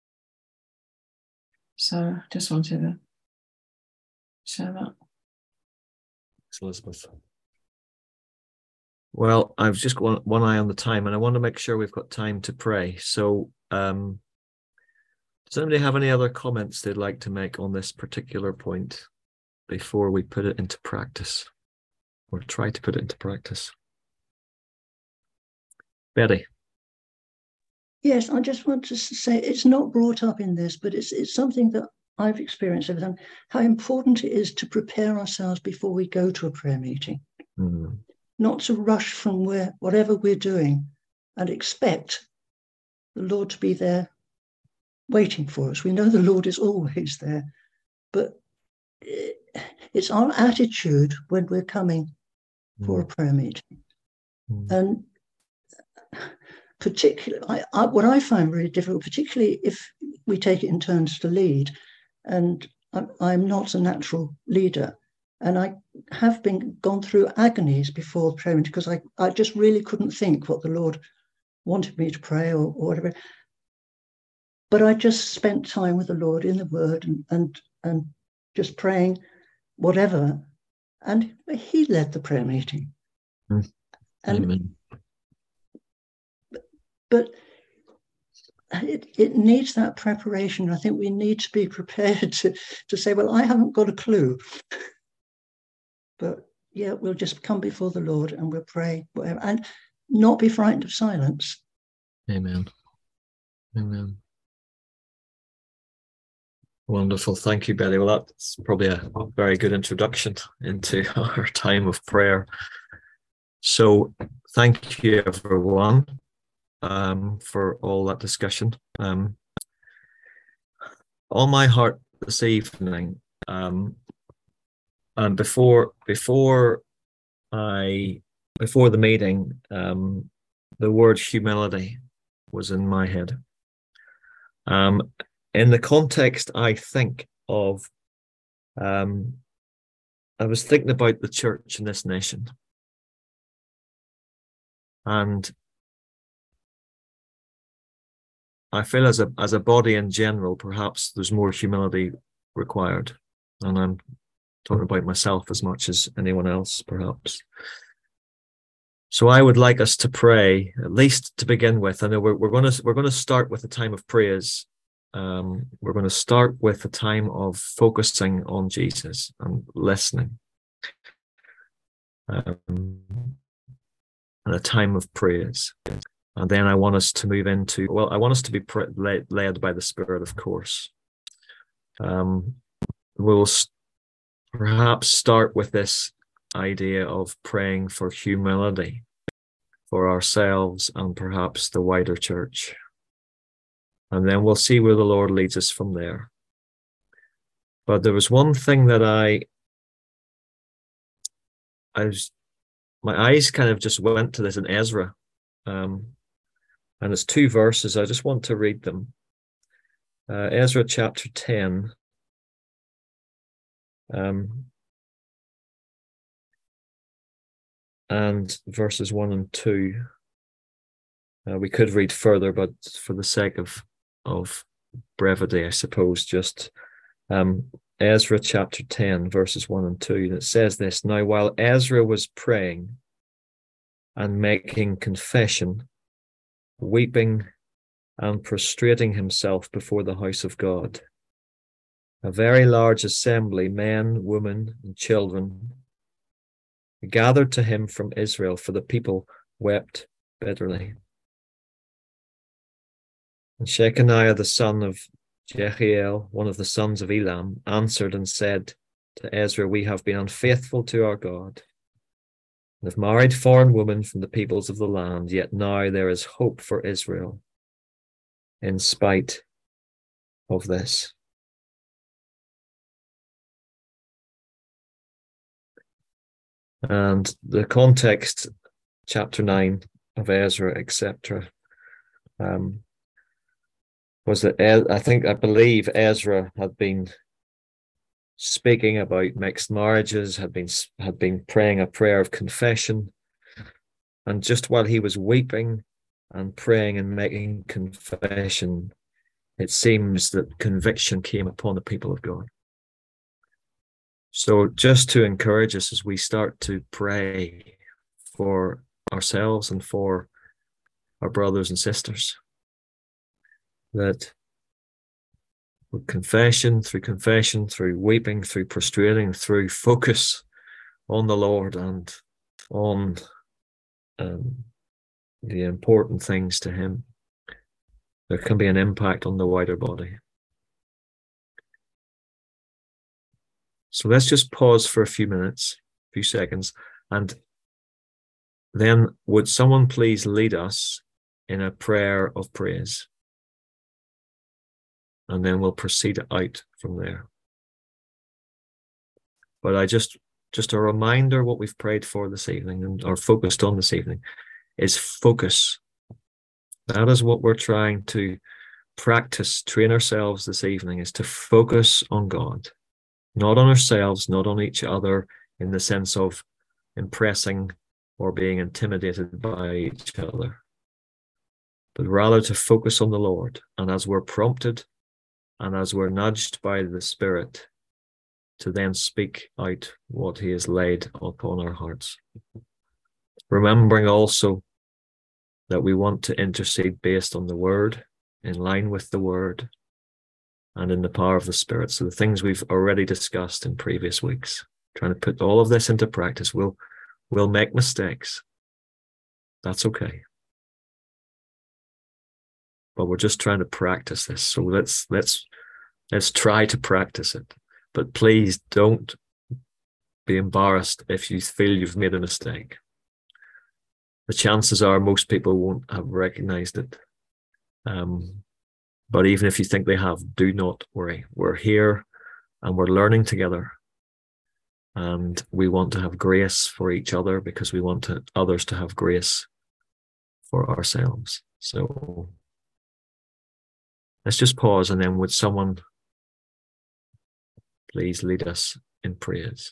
So just wanted to share that. Thanks, Elizabeth. Well, I've just got one eye on the time, and I want to make sure we've got time to pray. So does anybody have any other comments they'd like to make on this particular point before we put it into practice, or try to put it into practice? Betty. Yes, I just want to say it's not brought up in this, but it's something that I've experienced over time, how important it is to prepare ourselves before we go to a prayer meeting. Not to rush from whatever we're doing and expect the Lord to be there waiting for us. We know the Lord is always there, but it's our attitude when we're coming for a prayer meeting. And particularly, what I find really difficult, particularly if we take it in turns to lead, and I'm not a natural leader, And I have gone through agonies before the prayer meeting because I just really couldn't think what the Lord wanted me to pray or whatever. But I just spent time with the Lord in the Word and just praying whatever. And He led the prayer meeting. Mm. Amen. But it needs that preparation. I think we need to be prepared to say, well, I haven't got a clue. But yeah, we'll just come before the Lord and we'll pray, whatever, and not be frightened of silence. Amen. Amen. Wonderful. Thank you, Betty. Well, that's probably a very good introduction into our time of prayer. So thank you, everyone, for all that discussion. On my heart this evening, and before the meeting, the word humility was in my head. In the context, I think of, I was thinking about the church in this nation. And I feel as a body in general, perhaps there's more humility required. And I'm talking about myself as much as anyone else, perhaps. So I would like us to pray, at least to begin with. I know we're going to start with a time of praise. We're going to start with a time of focusing on Jesus and listening, and a time of praise. And then I want us to move into, well, I want us to be led by the Spirit, of course. We'll perhaps start with this idea of praying for humility for ourselves and perhaps the wider church. And then we'll see where the Lord leads us from there. But there was one thing that my eyes kind of just went to this in Ezra. And it's 2 verses. I just want to read them. Ezra chapter 10. And verses 1 and 2. We could read further, but for the sake of brevity, I suppose, just Ezra chapter 10, verses 1 and 2. And it says this: Now, while Ezra was praying and making confession, weeping and prostrating himself before the house of God, a very large assembly, men, women, and children, gathered to him from Israel, for the people wept bitterly. And Shechaniah the son of Jehiel, one of the sons of Elam, answered and said to Ezra, We have been unfaithful to our God, and have married foreign women from the peoples of the land, yet now there is hope for Israel in spite of this. And the context, chapter 9 of Ezra, etc., was that I believe Ezra had been speaking about mixed marriages, had been praying a prayer of confession, and just while he was weeping and praying and making confession, it seems that conviction came upon the people of God. So just to encourage us as we start to pray for ourselves and for our brothers and sisters, that with confession, through weeping, through prostrating, through focus on the Lord and on the important things to Him, there can be an impact on the wider body. So let's just pause for a few minutes, a few seconds, and then would someone please lead us in a prayer of praise? And then we'll proceed out from there. But I just a reminder, what we've prayed for this evening and are focused on this evening is focus. That is what we're trying to practice, train ourselves this evening, is to focus on God, Not on ourselves, not on each other in the sense of impressing or being intimidated by each other, but rather to focus on the Lord. And as we're prompted and as we're nudged by the Spirit, to then speak out what he has laid upon our hearts. Remembering also that we want to intercede based on the Word, in line with the Word, and in the power of the Spirit. So the things we've already discussed in previous weeks, trying to put all of this into practice. We'll make mistakes. That's okay. But we're just trying to practice this. So let's try to practice it. But please don't be embarrassed if you feel you've made a mistake. The chances are most people won't have recognized it. But even if you think they have, do not worry. We're here and we're learning together. And we want to have grace for each other because we want others to have grace for ourselves. So let's just pause, and then would someone please lead us in prayers?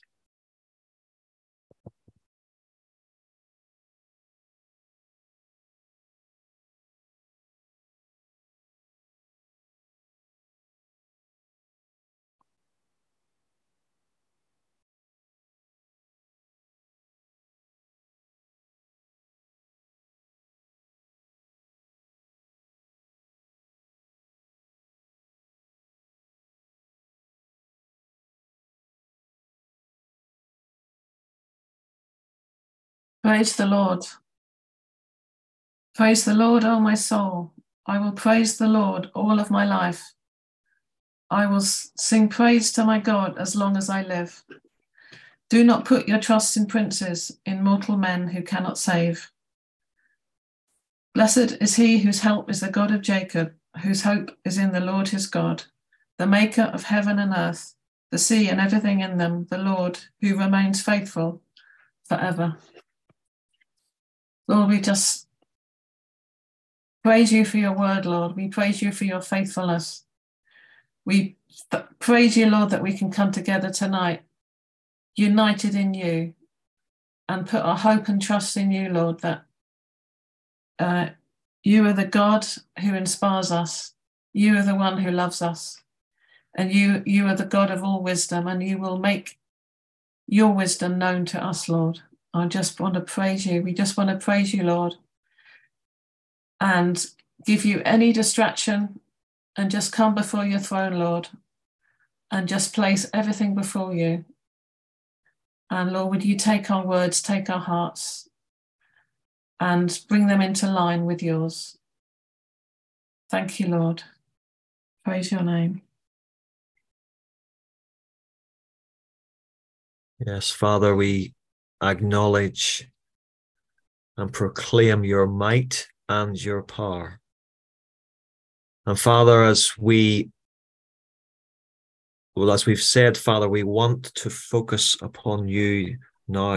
Praise the Lord. Praise the Lord, O my soul. I will praise the Lord all of my life. I will sing praise to my God as long as I live. Do not put your trust in princes, in mortal men who cannot save. Blessed is he whose help is the God of Jacob, whose hope is in the Lord his God, the maker of heaven and earth, the sea and everything in them, the Lord who remains faithful forever. Lord, we just praise you for your word, Lord. We praise you for your faithfulness. We praise you, Lord, that we can come together tonight, united in you, and put our hope and trust in you, Lord, that you are the God who inspires us. You are the one who loves us. And you are the God of all wisdom, and you will make your wisdom known to us, Lord. I just want to praise you. We just want to praise you, Lord, and give you any distraction and just come before your throne, Lord, and just place everything before you. And Lord, would you take our words, take our hearts, and bring them into line with yours. Thank you, Lord. Praise your name. Yes, Father, we acknowledge and proclaim your might and your power. And Father, as we've said, Father, we want to focus upon you now.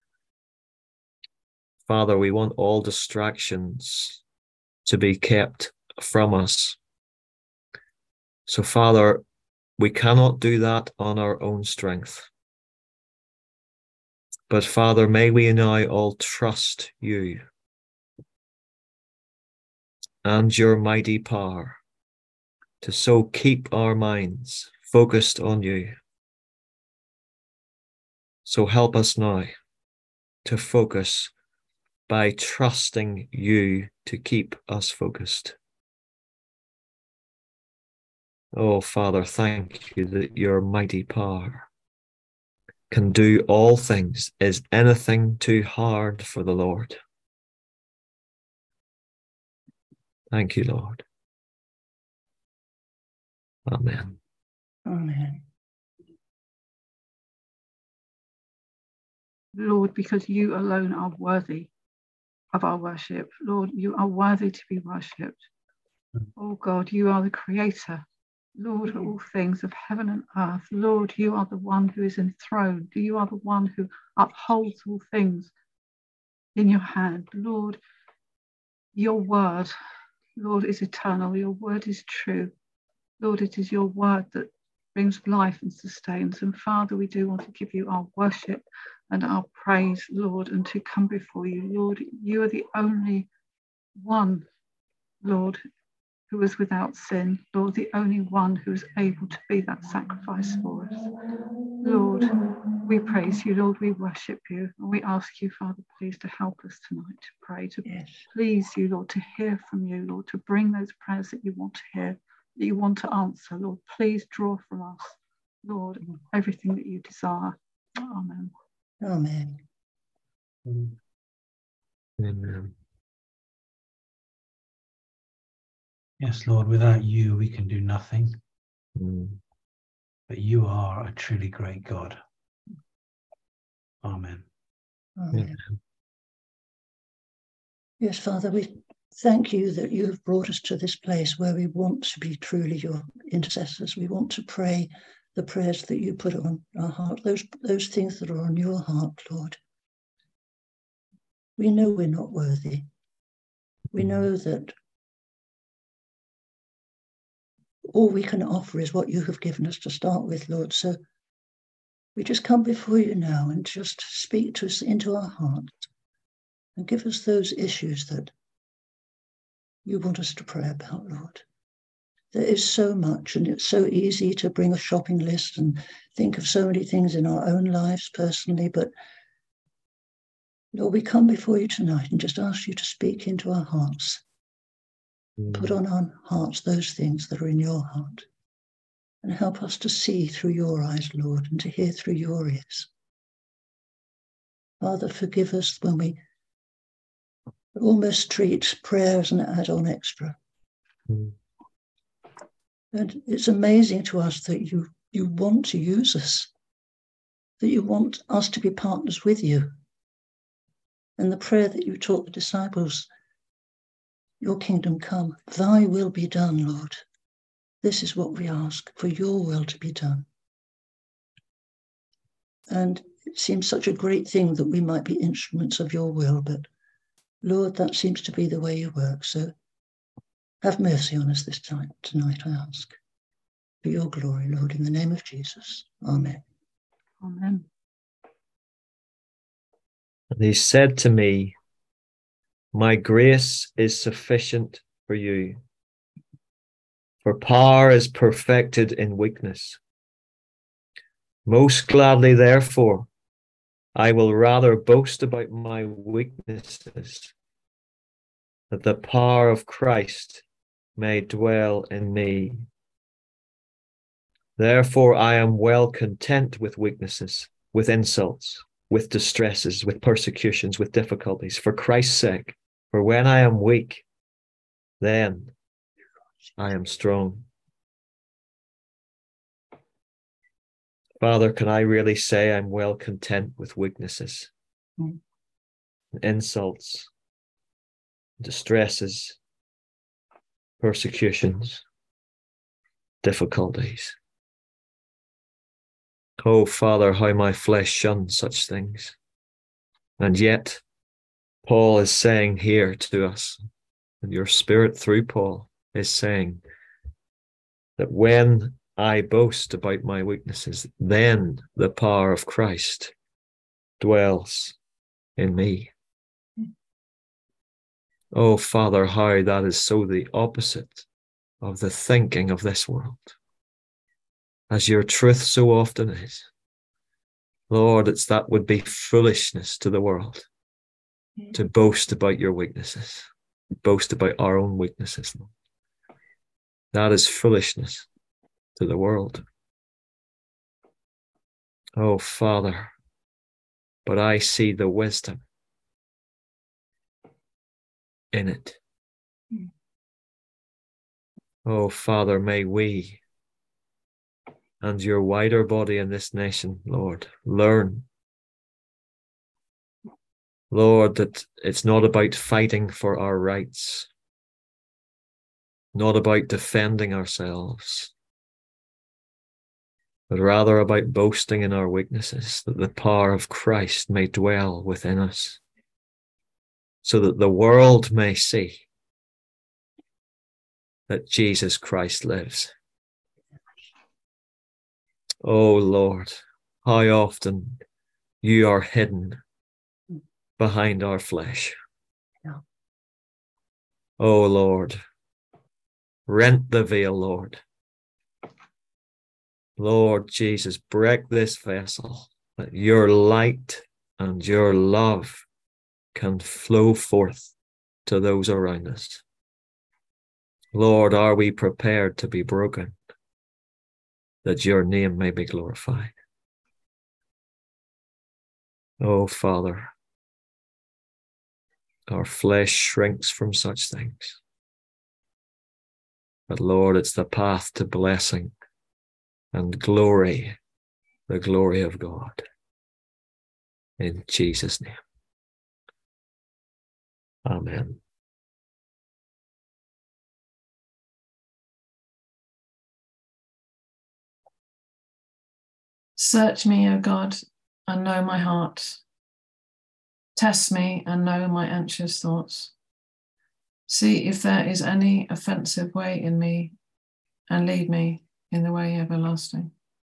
Father, we want all distractions to be kept from us. So, Father, we cannot do that on our own strength. But Father, may we now all trust you and your mighty power to so keep our minds focused on you. So help us now to focus by trusting you to keep us focused. Oh, Father, thank you that your mighty power can do all things. Is anything too hard for the Lord? Thank you, Lord. Amen. Amen. Lord, because you alone are worthy of our worship. Lord, you are worthy to be worshipped. Oh God, you are the creator, Lord of all things of heaven and earth. Lord, you are the one who is enthroned. You are the one who upholds all things in your hand. Lord, your word, Lord, is eternal. Your word is true. Lord, it is your word that brings life and sustains. And Father, we do want to give you our worship and our praise, Lord, and to come before you. Lord, you are the only one, Lord, who was without sin. Lord, the only one who is able to be that sacrifice for us. Lord, we praise you, Lord, we worship you, and we ask you, Father, please to help us tonight to pray, to please you, Lord, to hear from you, Lord, to bring those prayers that you want to hear, that you want to answer. Lord, please draw from us, Lord, everything that you desire. Amen. Amen. Amen. Yes, Lord, without you, we can do nothing. But you are a truly great God. Amen. Amen. Yes, Father, we thank you that you have brought us to this place where we want to be truly your intercessors. We want to pray the prayers that you put on our heart, those things that are on your heart, Lord. We know we're not worthy. We know that all we can offer is what you have given us to start with, Lord. So we just come before you now and just speak to us into our hearts and give us those issues that you want us to pray about, Lord. There is so much, and it's so easy to bring a shopping list and think of so many things in our own lives personally, but Lord, we come before you tonight and just ask you to speak into our hearts. Put on our hearts those things that are in your heart, and help us to see through your eyes, Lord, and to hear through your ears. Father, forgive us when we almost treat prayer as an add-on extra. And it's amazing to us that you want to use us, that you want us to be partners with you. And the prayer that you taught the disciples, your kingdom come, thy will be done, Lord. This is what we ask, for your will to be done. And it seems such a great thing that we might be instruments of your will, but Lord, that seems to be the way you work. So have mercy on us this time, tonight, I ask. For your glory, Lord, in the name of Jesus. Amen. Amen. And he said to me, my grace is sufficient for you, for power is perfected in weakness. Most gladly, therefore, I will rather boast about my weaknesses, that the power of Christ may dwell in me. Therefore, I am well content with weaknesses, with insults, with distresses, with persecutions, with difficulties, for Christ's sake. For when I am weak, then I am strong. Father, can I really say I'm well content with weaknesses, insults, distresses, persecutions, difficulties? Oh, Father, how my flesh shuns such things. And yet, Paul is saying here to us, and your Spirit through Paul is saying that when I boast about my weaknesses, then the power of Christ dwells in me. Oh, Father, how that is so the opposite of the thinking of this world, as your truth so often is. Lord, that would be foolishness to the world to boast about your weaknesses, boast about our own weaknesses. That is foolishness to the world. Oh, Father, but I see the wisdom in it. Oh, Father, may we and your wider body in this nation, Lord, learn, Lord, that it's not about fighting for our rights, not about defending ourselves, but rather about boasting in our weaknesses, that the power of Christ may dwell within us, so that the world may see that Jesus Christ lives. Oh Lord, how often you are hidden behind our flesh. Yeah. Oh Lord, rent the veil, Lord. Lord Jesus, break this vessel, that your light and your love can flow forth to those around us. Lord, are we prepared to be broken, that your name may be glorified? Oh, Father, our flesh shrinks from such things. But Lord, it's the path to blessing and glory, the glory of God. In Jesus' name. Amen. Search me, O God, and know my heart. Test me and know my anxious thoughts. See if there is any offensive way in me, and lead me in the way everlasting.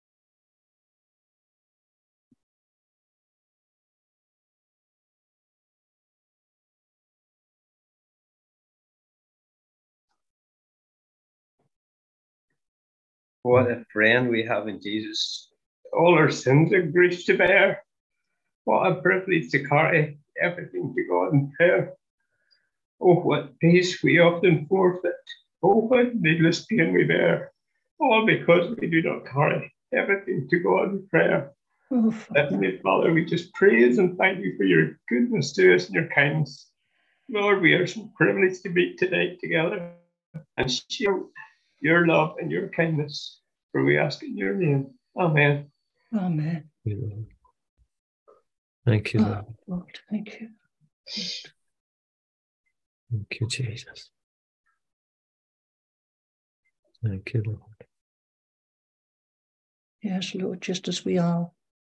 What a friend we have in Jesus. All our sins and griefs to bear. What a privilege to carry everything to God in prayer. Oh, what peace we often forfeit. Oh, what needless pain we bear. All because we do not carry everything to God in prayer. Oh, Heavenly Father, we just praise and thank you for your goodness to us and your kindness. Lord, we are so privileged to be today together and share your love and your kindness, for we ask in your name. Amen. Amen. Thank you, Lord. Oh, Lord, thank you. Thank you, Jesus. Thank you, Lord. Yes, Lord, just as we are,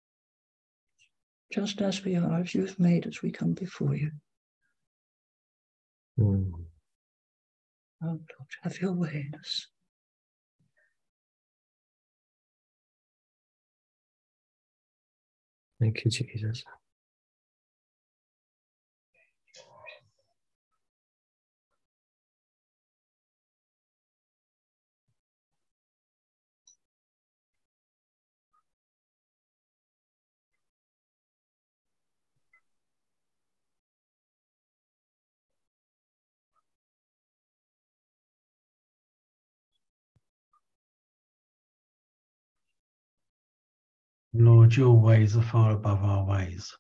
as you've made us, we come before you. Mm. Oh, Lord, have your way in us. Thank you, Jesus. Lord, your ways are far above our ways.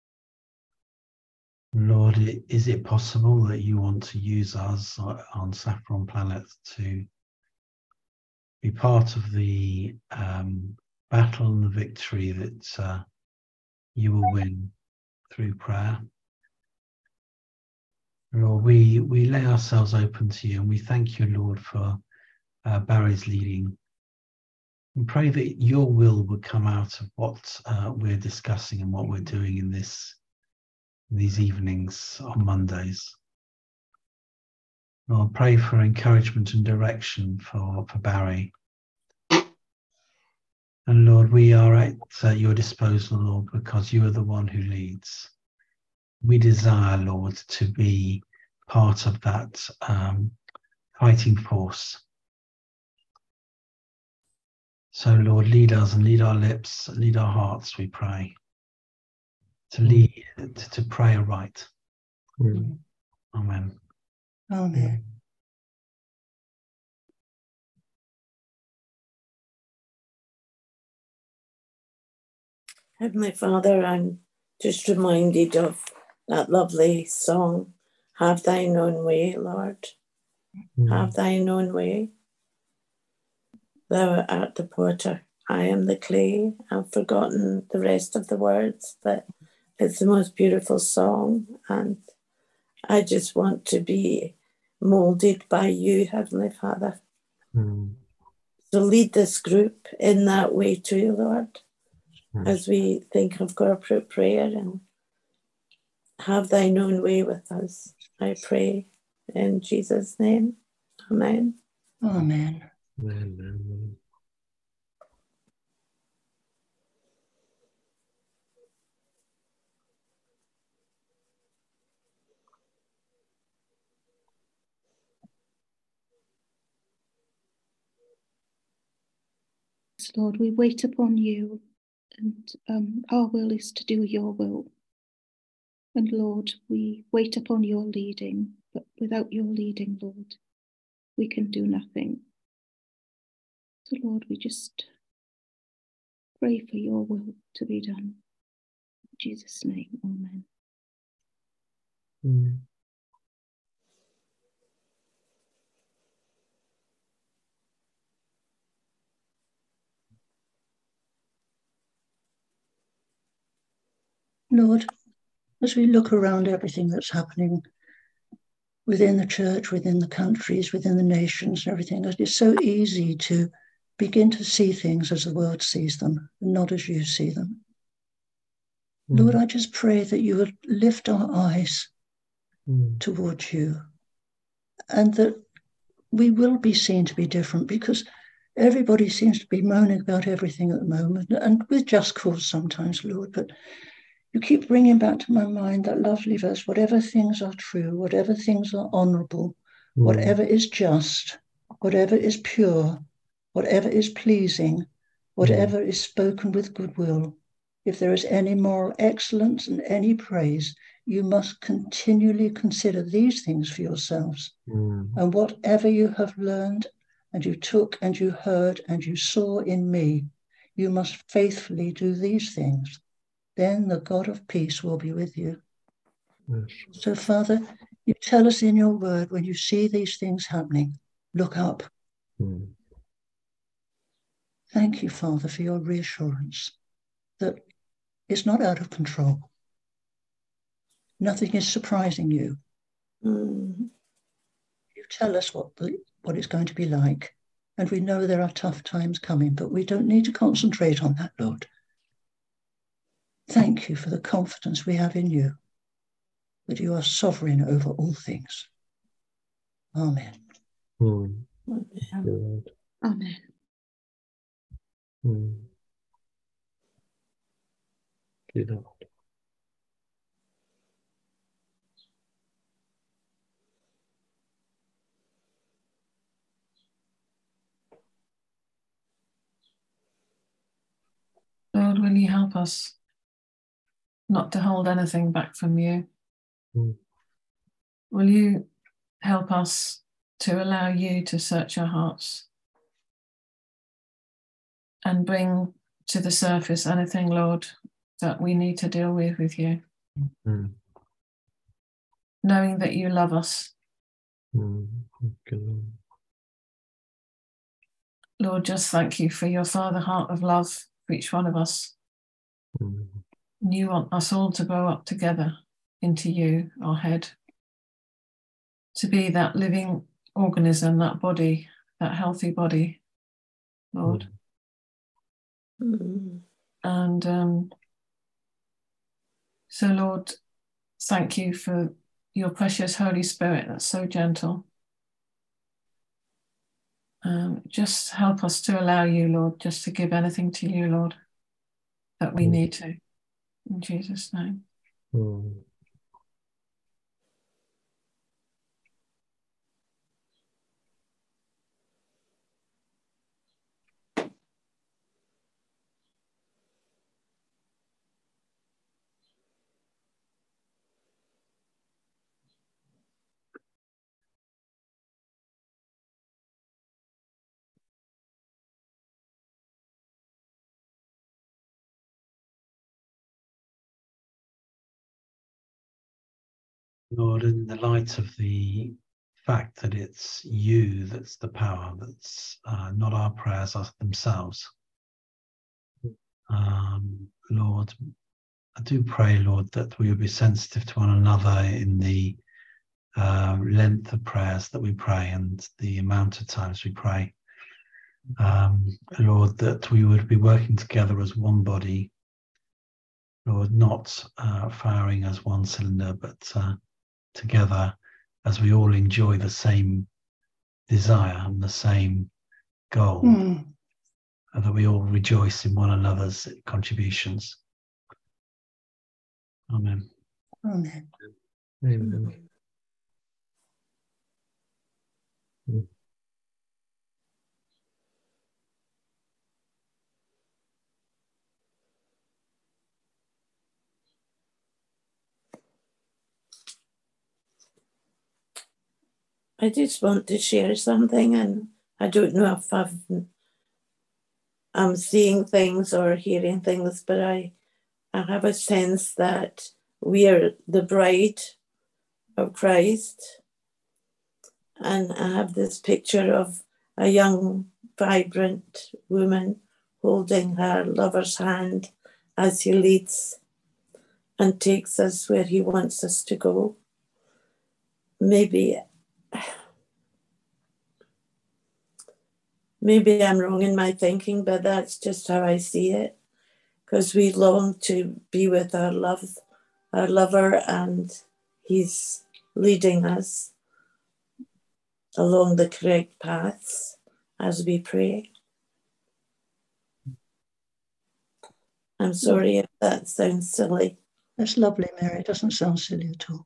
Lord, is it possible that you want to use us on Saffron Planet to be part of the battle and the victory that you will win through prayer? Lord, we lay ourselves open to you, and we thank you, Lord, for Barry's leading. We pray that your will would come out of what we're discussing and what we're doing in these evenings on Mondays. Lord, pray for encouragement and direction for Barry. And Lord, we are at your disposal, Lord, because you are the one who leads. We desire, Lord, to be part of that fighting force. So, Lord, lead us and lead our lips, lead our hearts, we pray, to lead, to pray aright. Mm. Amen. Amen. Heavenly Father, I'm just reminded of that lovely song, Have Thine Own Way, Lord. Have Thine Own Way. Thou art the potter, I am the clay. I've forgotten the rest of the words, but it's the most beautiful song, and I just want to be molded by you, Heavenly Father. So lead this group in that way too, Lord, as we think of corporate prayer, and have thine own way with us, I pray in Jesus' name. Amen. Amen. Amen. Lord, we wait upon you, and our will is to do your will. And Lord, we wait upon your leading, but without your leading, Lord, we can do nothing. So Lord, we just pray for your will to be done. In Jesus' name, amen. Mm. Lord, as we look around everything that's happening within the church, within the countries, within the nations, and everything, it's so easy to begin to see things as the world sees them, and not as you see them. Lord, I just pray that you would lift our eyes towards you, and that we will be seen to be different, because everybody seems to be moaning about everything at the moment, and with just cause sometimes, Lord, but you keep bringing back to my mind that lovely verse, whatever things are true, whatever things are honourable, whatever is just, whatever is pure, whatever is pleasing, whatever is spoken with goodwill, if there is any moral excellence and any praise, you must continually consider these things for yourselves. And whatever you have learned, and you took, and you heard, and you saw in me, you must faithfully do these things. Then the God of peace will be with you. Yes. So, Father, you tell us in your word, when you see these things happening, look up. Thank you, Father, for your reassurance that it's not out of control. Nothing is surprising you. You tell us what it's going to be like, and we know there are tough times coming, but we don't need to concentrate on that, Lord. Thank you for the confidence we have in you, that you are sovereign over all things. Amen. Amen. Lord, will you help us not to hold anything back from you? Will you help us to allow you to search our hearts and bring to the surface anything, Lord, that we need to deal with you? Knowing that you love us. Lord, just thank you for your Father heart of love for each one of us. And you want us all to grow up together into you, our head, to be that living organism, that body, that healthy body, Lord. And so, Lord, thank you for your precious Holy Spirit that's so gentle. Just help us to allow you, Lord, just to give anything to you, Lord, that we need to. In Jesus' name. Lord, in the light of the fact that it's you that's the power, that's not our prayers themselves, Lord, I do pray, Lord, that we will be sensitive to one another in the length of prayers that we pray and the amount of times we pray. Lord, that we would be working together as one body, Lord, not firing as one cylinder, but together as we all enjoy the same desire and the same goal, and that we all rejoice in one another's contributions. Amen. Amen. Amen. I just want to share something, and I don't know if I'm seeing things or hearing things, but I have a sense that we are the bride of Christ. And I have this picture of a young, vibrant woman holding her lover's hand as he leads and takes us where he wants us to go. Maybe I'm wrong in my thinking, but that's just how I see it. Because we long to be with our lover, and he's leading us along the correct paths as we pray. I'm sorry if that sounds silly. That's lovely, Mary. It doesn't sound silly at all.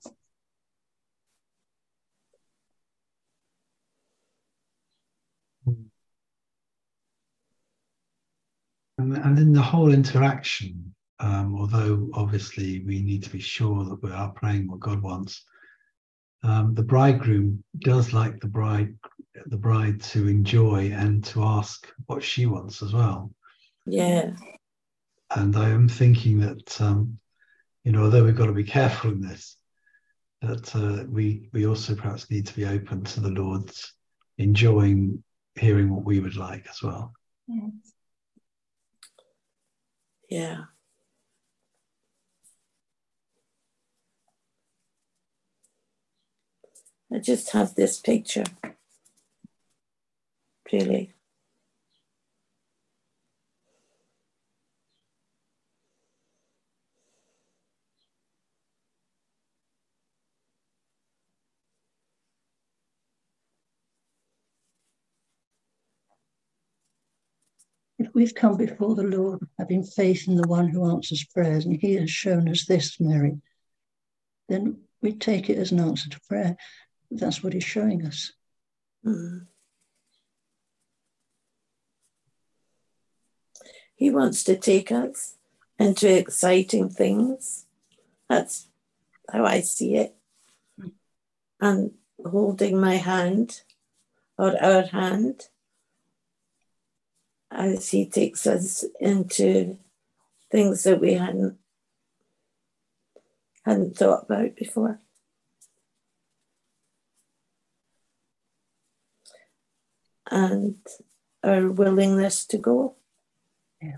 And in the whole interaction, although obviously we need to be sure that we are praying what God wants, the bridegroom does like the bride to enjoy and to ask what she wants as well. Yeah. And I am thinking that, although we've got to be careful in this, that we also perhaps need to be open to the Lord's enjoying hearing what we would like as well. Yeah. I just have this picture, really. If we've come before the Lord having faith in the one who answers prayers, and he has shown us this, Mary, then we take it as an answer to prayer. That's what he's showing us. Mm. He wants to take us into exciting things. That's how I see it. And holding my hand, or our hand, as he takes us into things that we hadn't thought about before. And our willingness to go. Yeah.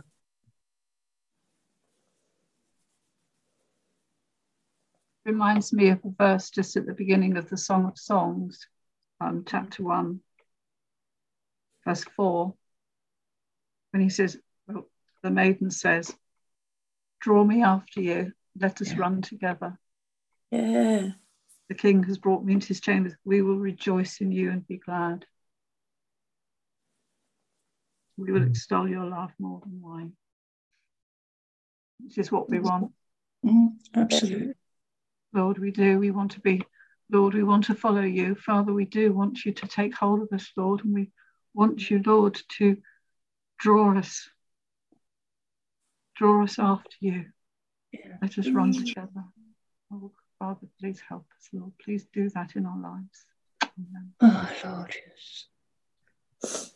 Reminds me of a verse just at the beginning of the Song of Songs, chapter 1, verse 4, when he says, the maiden says, "Draw me after you, let us run together. Yeah. The King has brought me into his chambers. We will rejoice in you and be glad. We will extol your love more than wine." Which is what we want. Absolutely. Lord, we do. We want to be, Lord, we want to follow you. Father, we do want you to take hold of us, Lord, and we want you, Lord, to draw us after you. Yeah. Let us run together. Oh, Father, please help us, Lord. Please do that in our lives. Amen. Oh, Lord, yes.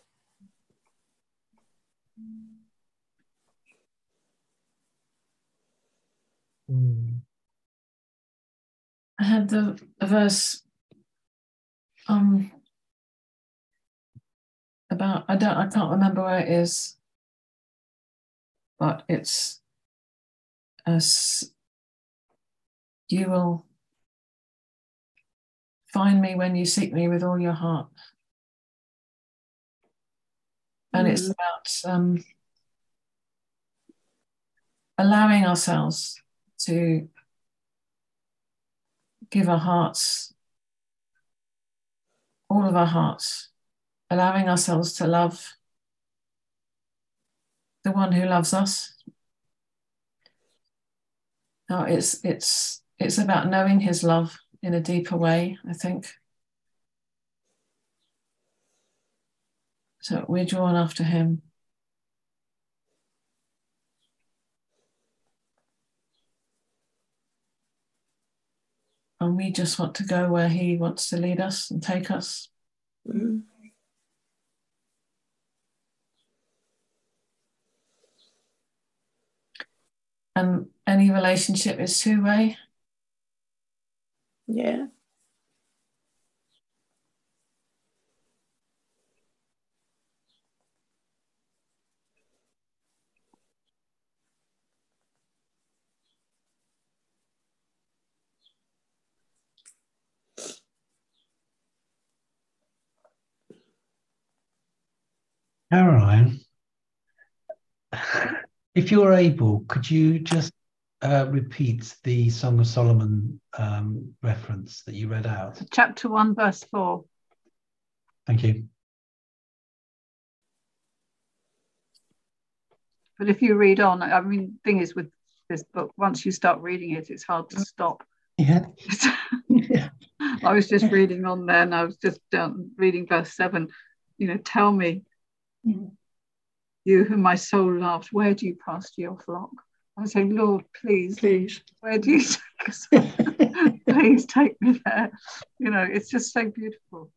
I had the verse about, I can't remember where it is, but it's as you will find me when you seek me with all your heart. And it's about allowing ourselves to give our hearts, all of our hearts, allowing ourselves to love the one who loves us. Now it's about knowing his love in a deeper way, I think. So we're drawn after him. And we just want to go where he wants to lead us and take us. Mm-hmm. And any relationship is two-way. Yeah. Caroline, if you're able, could you just repeat the Song of Solomon reference that you read out? Chapter 1, verse 4. Thank you. But if you read on, I mean, the thing is with this book, once you start reading it, it's hard to stop. Yeah. I was just reading on there, and I was just reading verse 7. Tell me, you whom my soul loved, where do you pasture your flock? I was saying, Lord, please, where do you take us? Please take me there. It's just so beautiful.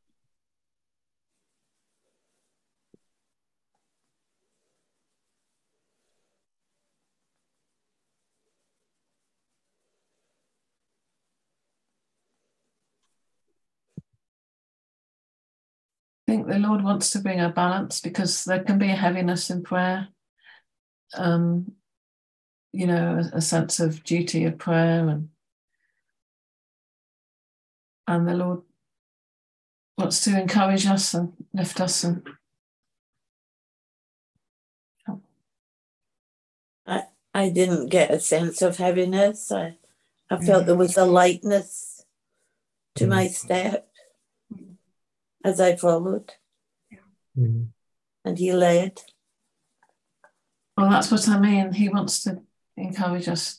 I think the Lord wants to bring a balance, because there can be a heaviness in prayer. A sense of duty of prayer, and the Lord wants to encourage us and lift us. And I didn't get a sense of heaviness. I felt there was a lightness to my step as I followed, and he led. Well, that's what I mean. He wants to encourage us.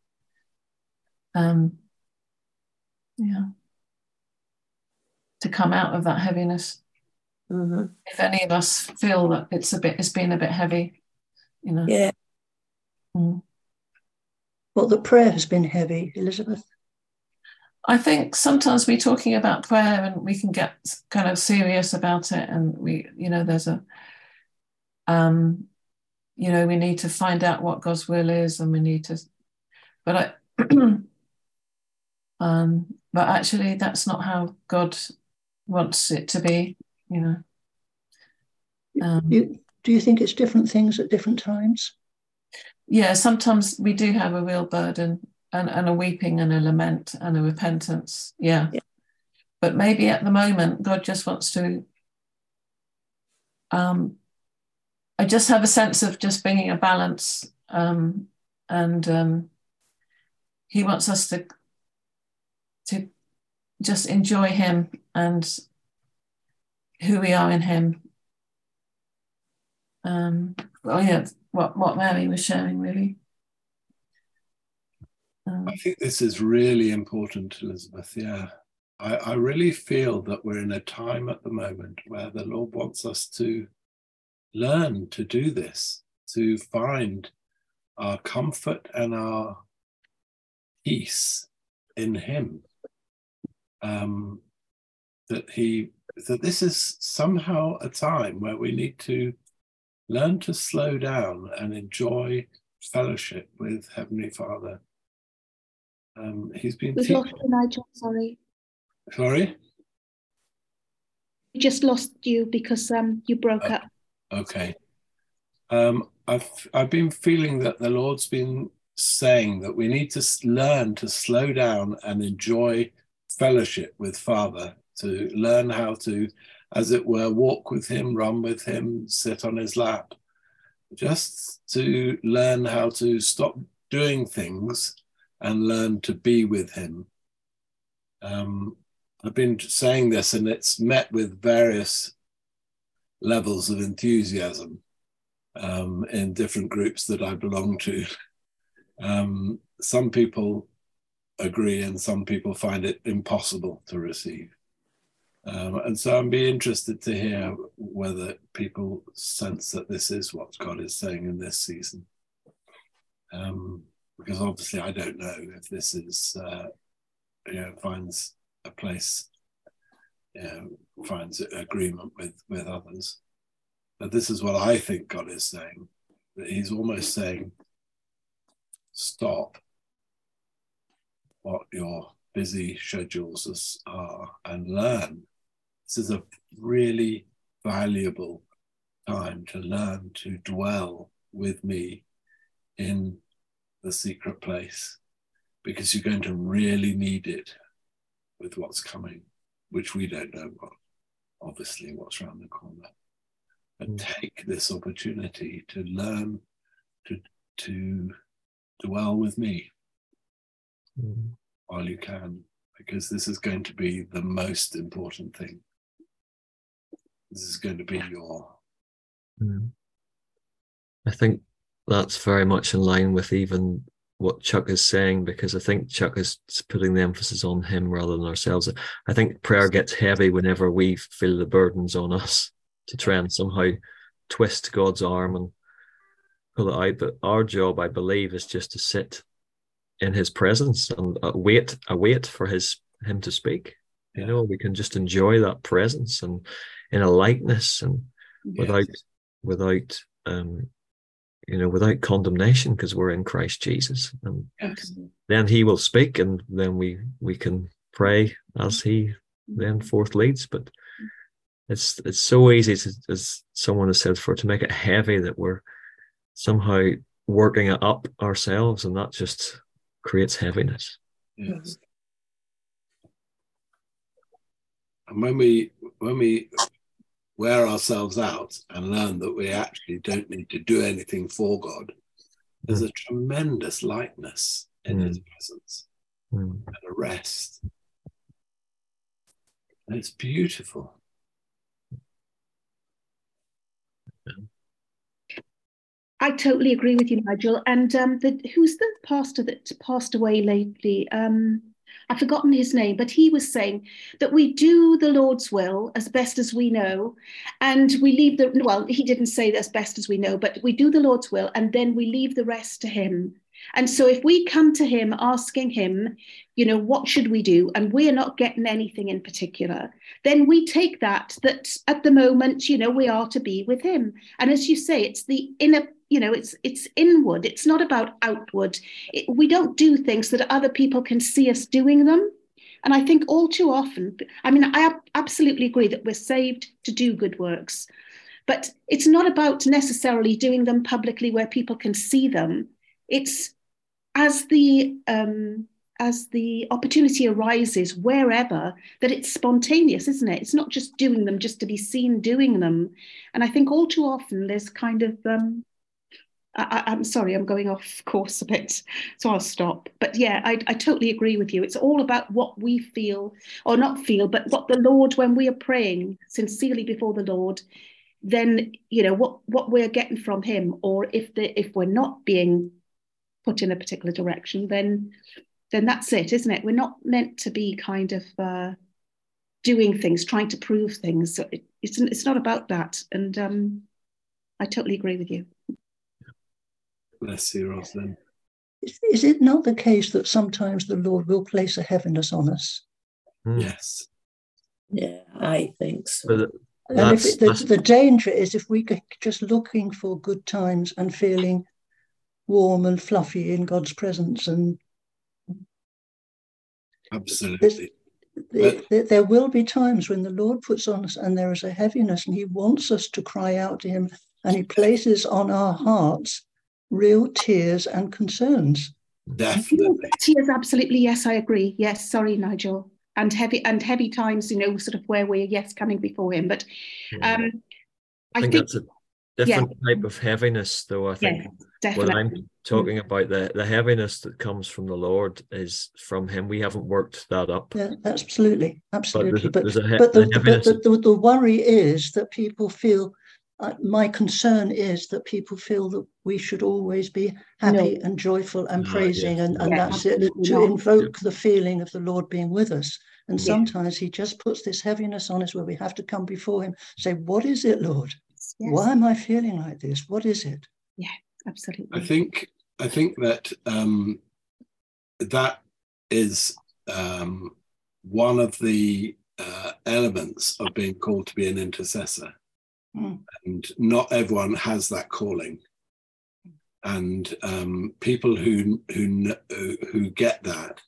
To come out of that heaviness. Mm-hmm. If any of us feel that it's been a bit heavy, Yeah. Mm. Well, the prayer has been heavy, Elizabeth. I think sometimes we're talking about prayer and we can get kind of serious about it, and there's a we need to find out what God's will is, and we need to, but actually that's not how God wants it to be. Do you think it's different things at different times? Yeah, sometimes we do have a real burden and a weeping and a lament and a repentance. Yeah. But maybe at the moment, God just wants to, I just have a sense of just bringing a balance, and he wants us to just enjoy him and who we are in him. What Mary was sharing, really. I think this is really important, Elizabeth. Yeah, I really feel that we're in a time at the moment where the Lord wants us to learn to do this, to find our comfort and our peace in him. That this is somehow a time where we need to learn to slow down and enjoy fellowship with Heavenly Father. He's been We've lost you, Nigel, sorry. Sorry? We just lost you because you broke up. Okay. I've been feeling that the Lord's been saying that we need to learn to slow down and enjoy fellowship with Father, to learn how to, as it were, walk with him, run with him, sit on his lap, just to learn how to stop doing things and learn to be with him. I've been saying this, and it's met with various levels of enthusiasm in different groups that I belong to. Some people agree and some people find it impossible to receive. And so I'd be interested to hear whether people sense that this is what God is saying in this season. Because obviously I don't know if this is finds a place, finds agreement with others. But this is what I think God is saying, that he's almost saying, stop what your busy schedules are and learn. This is a really valuable time to learn to dwell with me in the secret place, because you're going to really need it with what's coming, which we don't know obviously what's around the corner. But take this opportunity to learn to dwell with me while you can, because this is going to be the most important thing. This is going to be your... I think that's very much in line with even what Chuck is saying, because I think Chuck is putting the emphasis on him rather than ourselves. I think prayer gets heavy whenever we feel the burdens on us to try and somehow twist God's arm and pull it out. But our job, I believe, is just to sit in his presence and wait for him to speak. You know, we can just enjoy that presence and in a lightness and without condemnation, because we're in Christ Jesus. And then he will speak, and then we can pray as he then forth leads. But it's so easy to, as someone has said, to make it heavy, that we're somehow working it up ourselves, and that just creates heaviness. Yes. And when we wear ourselves out and learn that we actually don't need to do anything for God, there's a tremendous lightness in his presence and a rest. And it's beautiful. I totally agree with you, Nigel. And who's the pastor that passed away lately? I've forgotten his name, but he was saying that we do the Lord's will as best as we know, and we leave he didn't say as best as we know, but we do the Lord's will, and then we leave the rest to him. And so if we come to him asking him, what should we do, and we're not getting anything in particular, then we take that at the moment, we are to be with him. And as you say, it's the inner, it's inward. It's not about outward. We don't do things that other people can see us doing them. And I think all too often, I absolutely agree that we're saved to do good works, but it's not about necessarily doing them publicly where people can see them. It's as the opportunity arises, wherever, that it's spontaneous, isn't it? It's not just doing them just to be seen doing them. And I think all too often there's kind of, I'm sorry, I'm going off course a bit, so I'll stop. But yeah, I totally agree with you. It's all about what we feel, or not feel, but what the Lord, when we are praying sincerely before the Lord, then, what we're getting from him, or if we're not being put in a particular direction, then that's it, isn't it? We're not meant to be kind of doing things, trying to prove things. So it's not about that. And I totally agree with you. Bless you, Rosalind. Is it not the case that sometimes the Lord will place a heaviness on us? Yes. Yeah, I think so. And the danger is if we get just looking for good times and feeling warm and fluffy in God's presence, and absolutely. There will be times when the Lord puts on us and there is a heaviness, and he wants us to cry out to him, and he places on our hearts real tears and concerns. Definitely. Tears, absolutely. Yes, I agree. Yes, sorry, Nigel. And heavy times, sort of where we're, coming before him. But I think that's a different type of heaviness, though. I think what I'm talking about, the heaviness that comes from the Lord is from him. We haven't worked that up. Yeah, absolutely. But the worry is that people feel, my concern is that people feel that we should always be happy and joyful and praising, and that's it, to invoke the feeling of the Lord being with us. And sometimes he just puts this heaviness on us where we have to come before him, say, what is it, Lord? Yes. Why am I feeling like this? What is it? Yeah, absolutely. I think that that is one of the elements of being called to be an intercessor. And not everyone has that calling. And people who get that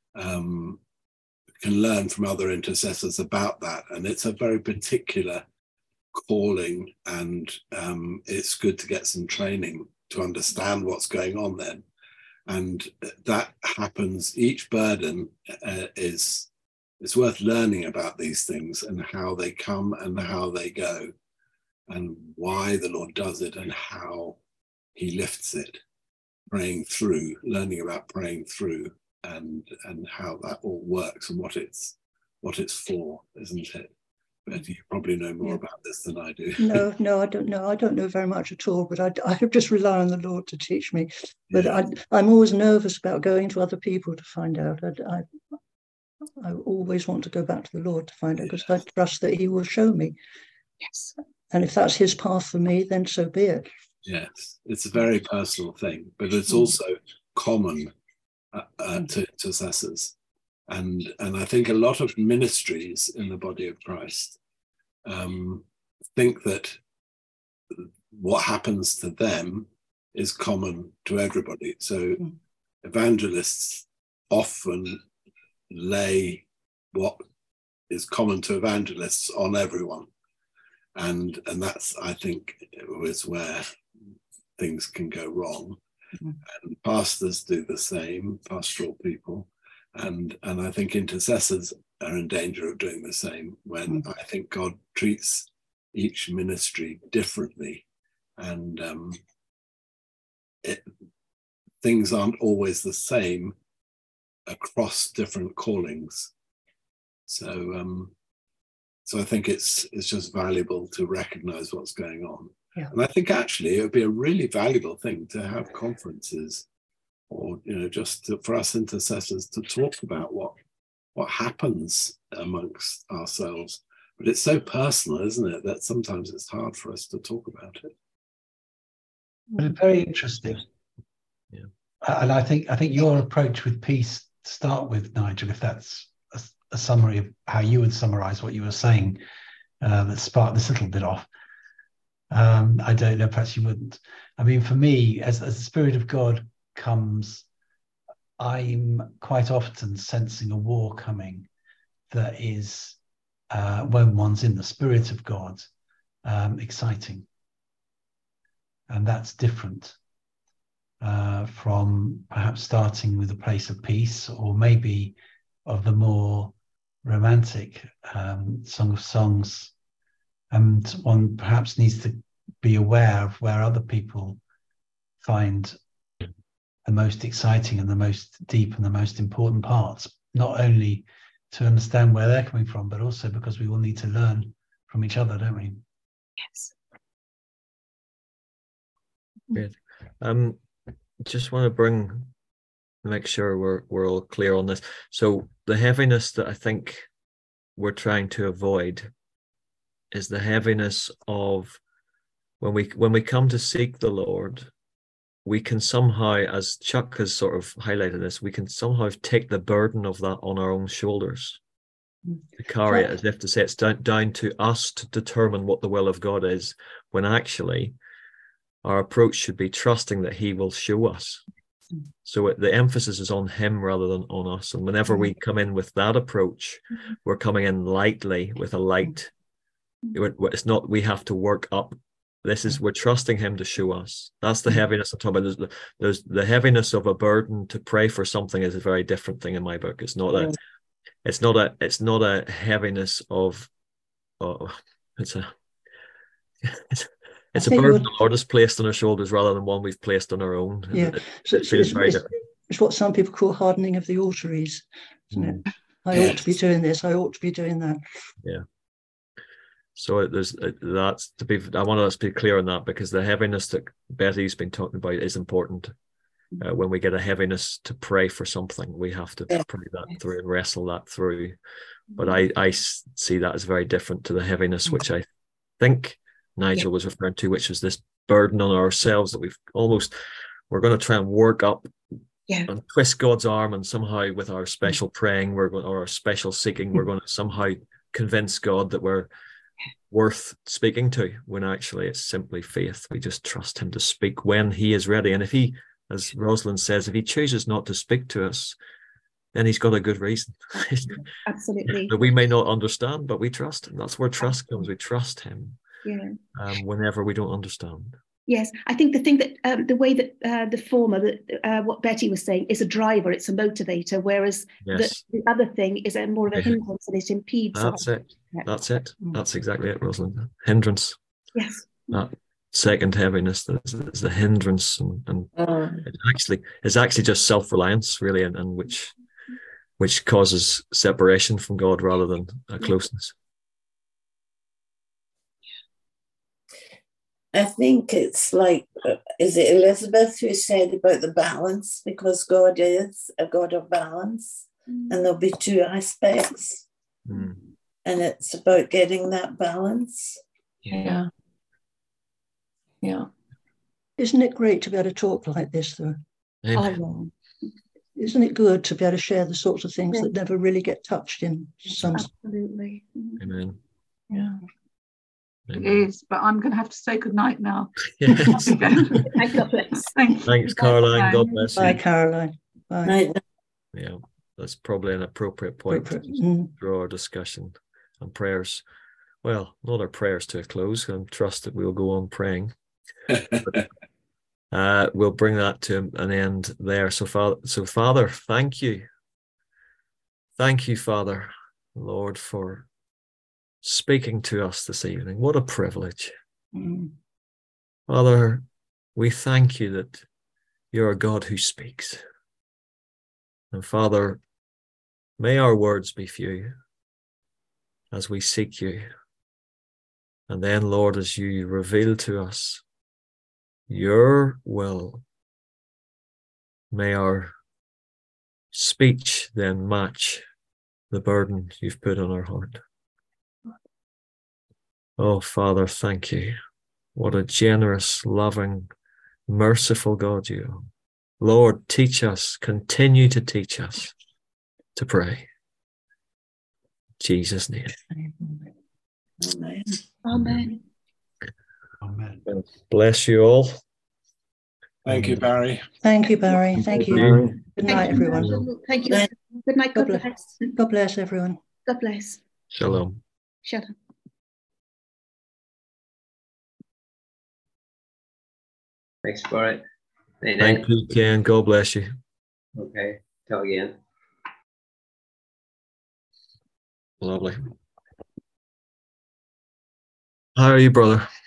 can learn from other intercessors about that. And it's a very particular calling, and it's good to get some training to understand what's going on then. And that happens. Each burden is worth learning about these things and how they come and how they go, and why the Lord does it and how he lifts it, praying through, learning about praying through, and how that all works and what it's for, isn't it? But you probably know more about this than I do. No, I don't know. I don't know very much at all, but I just rely on the Lord to teach me. But I'm always nervous about going to other people to find out. I always want to go back to the Lord to find out, because I trust that he will show me. Yes. And if that's his path for me, then so be it. Yes, it's a very personal thing, but it's also common to intercessors. And I think a lot of ministries in the body of Christ think that what happens to them is common to everybody. So evangelists often lay what is common to evangelists on everyone. And that's, I think, is where things can go wrong. And pastors do the same, pastoral people. And I think intercessors are in danger of doing the same, when I think God treats each ministry differently. And things aren't always the same across different callings. So I think it's just valuable to recognize what's going on. Yeah. And I think actually it would be a really valuable thing to have conferences, or just for us intercessors to talk about what happens amongst ourselves. But it's so personal, isn't it, that sometimes it's hard for us to talk about it. But it's very interesting. Yeah. And I think your approach with peace to start with, Nigel, if that's a summary of how you would summarize what you were saying, that sparked this little bit off. I don't know, perhaps you wouldn't. I mean, for me, as the Spirit of God comes, I'm quite often sensing a war coming that is, when one's in the Spirit of God, exciting. And that's different from perhaps starting with a place of peace, or maybe of the more romantic Song of Songs. And one perhaps needs to be aware of where other people find the most exciting and the most deep and the most important parts, not only to understand where they're coming from, but also because we all need to learn from each other, don't we? Yes. Good. Just want to make sure we're all clear on this. So the heaviness that I think we're trying to avoid is the heaviness of when we come to seek the Lord, we can somehow, as Chuck has sort of highlighted this, we can somehow take the burden of that on our own shoulders, to carry it as if to say it's down to us to determine what the will of God is, when actually our approach should be trusting that he will show us. So the emphasis is on him rather than on us. And whenever we come in with that approach, we're coming in lightly with a light. It's not we have to work up. We're trusting him to show us. That's the heaviness I'm talking about. There's the heaviness of a burden to pray for something is a very different thing in my book. It's not a heaviness of it's a burden the Lord has placed on our shoulders rather than one we've placed on our own. Yeah, it's what some people call hardening of the arteries, isn't it? I ought to be doing this. I ought to be doing that. Yeah. So that's to be. I want us to be clear on that, because the heaviness that Betty's been talking about is important. When we get a heaviness to pray for something, we have to pray that through and wrestle that through. But I see that as very different to the heaviness which I think Nigel was referring to, which is this burden on ourselves that we're going to try and work up and twist God's arm, and somehow with our special praying, or our special seeking, we're going to somehow convince God that we're worth speaking to, when actually it's simply faith. We just trust him to speak when he is ready. And if he, as Rosalind says, if he chooses not to speak to us, then he's got a good reason. Absolutely. That we may not understand, but we trust him. That's where trust comes. We trust him whenever we don't understand. Yes, I think the thing that the way that the former, what Betty was saying, is a driver, it's a motivator, whereas the other thing is more of a hindrance, and it impedes. That's it. That's it. That's exactly it, Rosalind. Hindrance. Yes. That second heaviness is the hindrance, and it's actually just self-reliance, really, and which causes separation from God rather than a closeness. I think it's like, is it Elizabeth who said about the balance? Because God is a God of balance, and there'll be two aspects, and it's about getting that balance. Yeah. Isn't it great to be able to talk like this, though? Amen. Isn't it good to be able to share the sorts of things that never really get touched in some? Absolutely. Amen. Yeah. It is, but I'm going to have to say good night now. Yes. Thanks, Caroline. God bless you. Bye, Caroline. Bye. Yeah, that's probably an appropriate point to draw our discussion and prayers. Well, not our prayers to a close. I trust that we'll go on praying. But, we'll bring that to an end there. So, Father, thank you. Thank you, Father, Lord, for speaking to us this evening. What a privilege. Father, we thank you that you're a God who speaks. And Father, may our words be few as we seek you. And then, Lord, as you reveal to us your will, may our speech then match the burden you've put on our heart. Oh, Father, thank you. What a generous, loving, merciful God you are. Lord, teach us, continue to teach us to pray. In Jesus' name. Amen. Amen. Amen. Bless you all. Thank you, Barry. Thank you, Barry. Thank you. Barry. Good night, everyone. Thank you. Good night. God bless. God bless everyone. God bless. Shalom. Shalom. Thanks for it. Thank you, Ken. God bless you. Okay. Till again. Lovely. How are you, brother?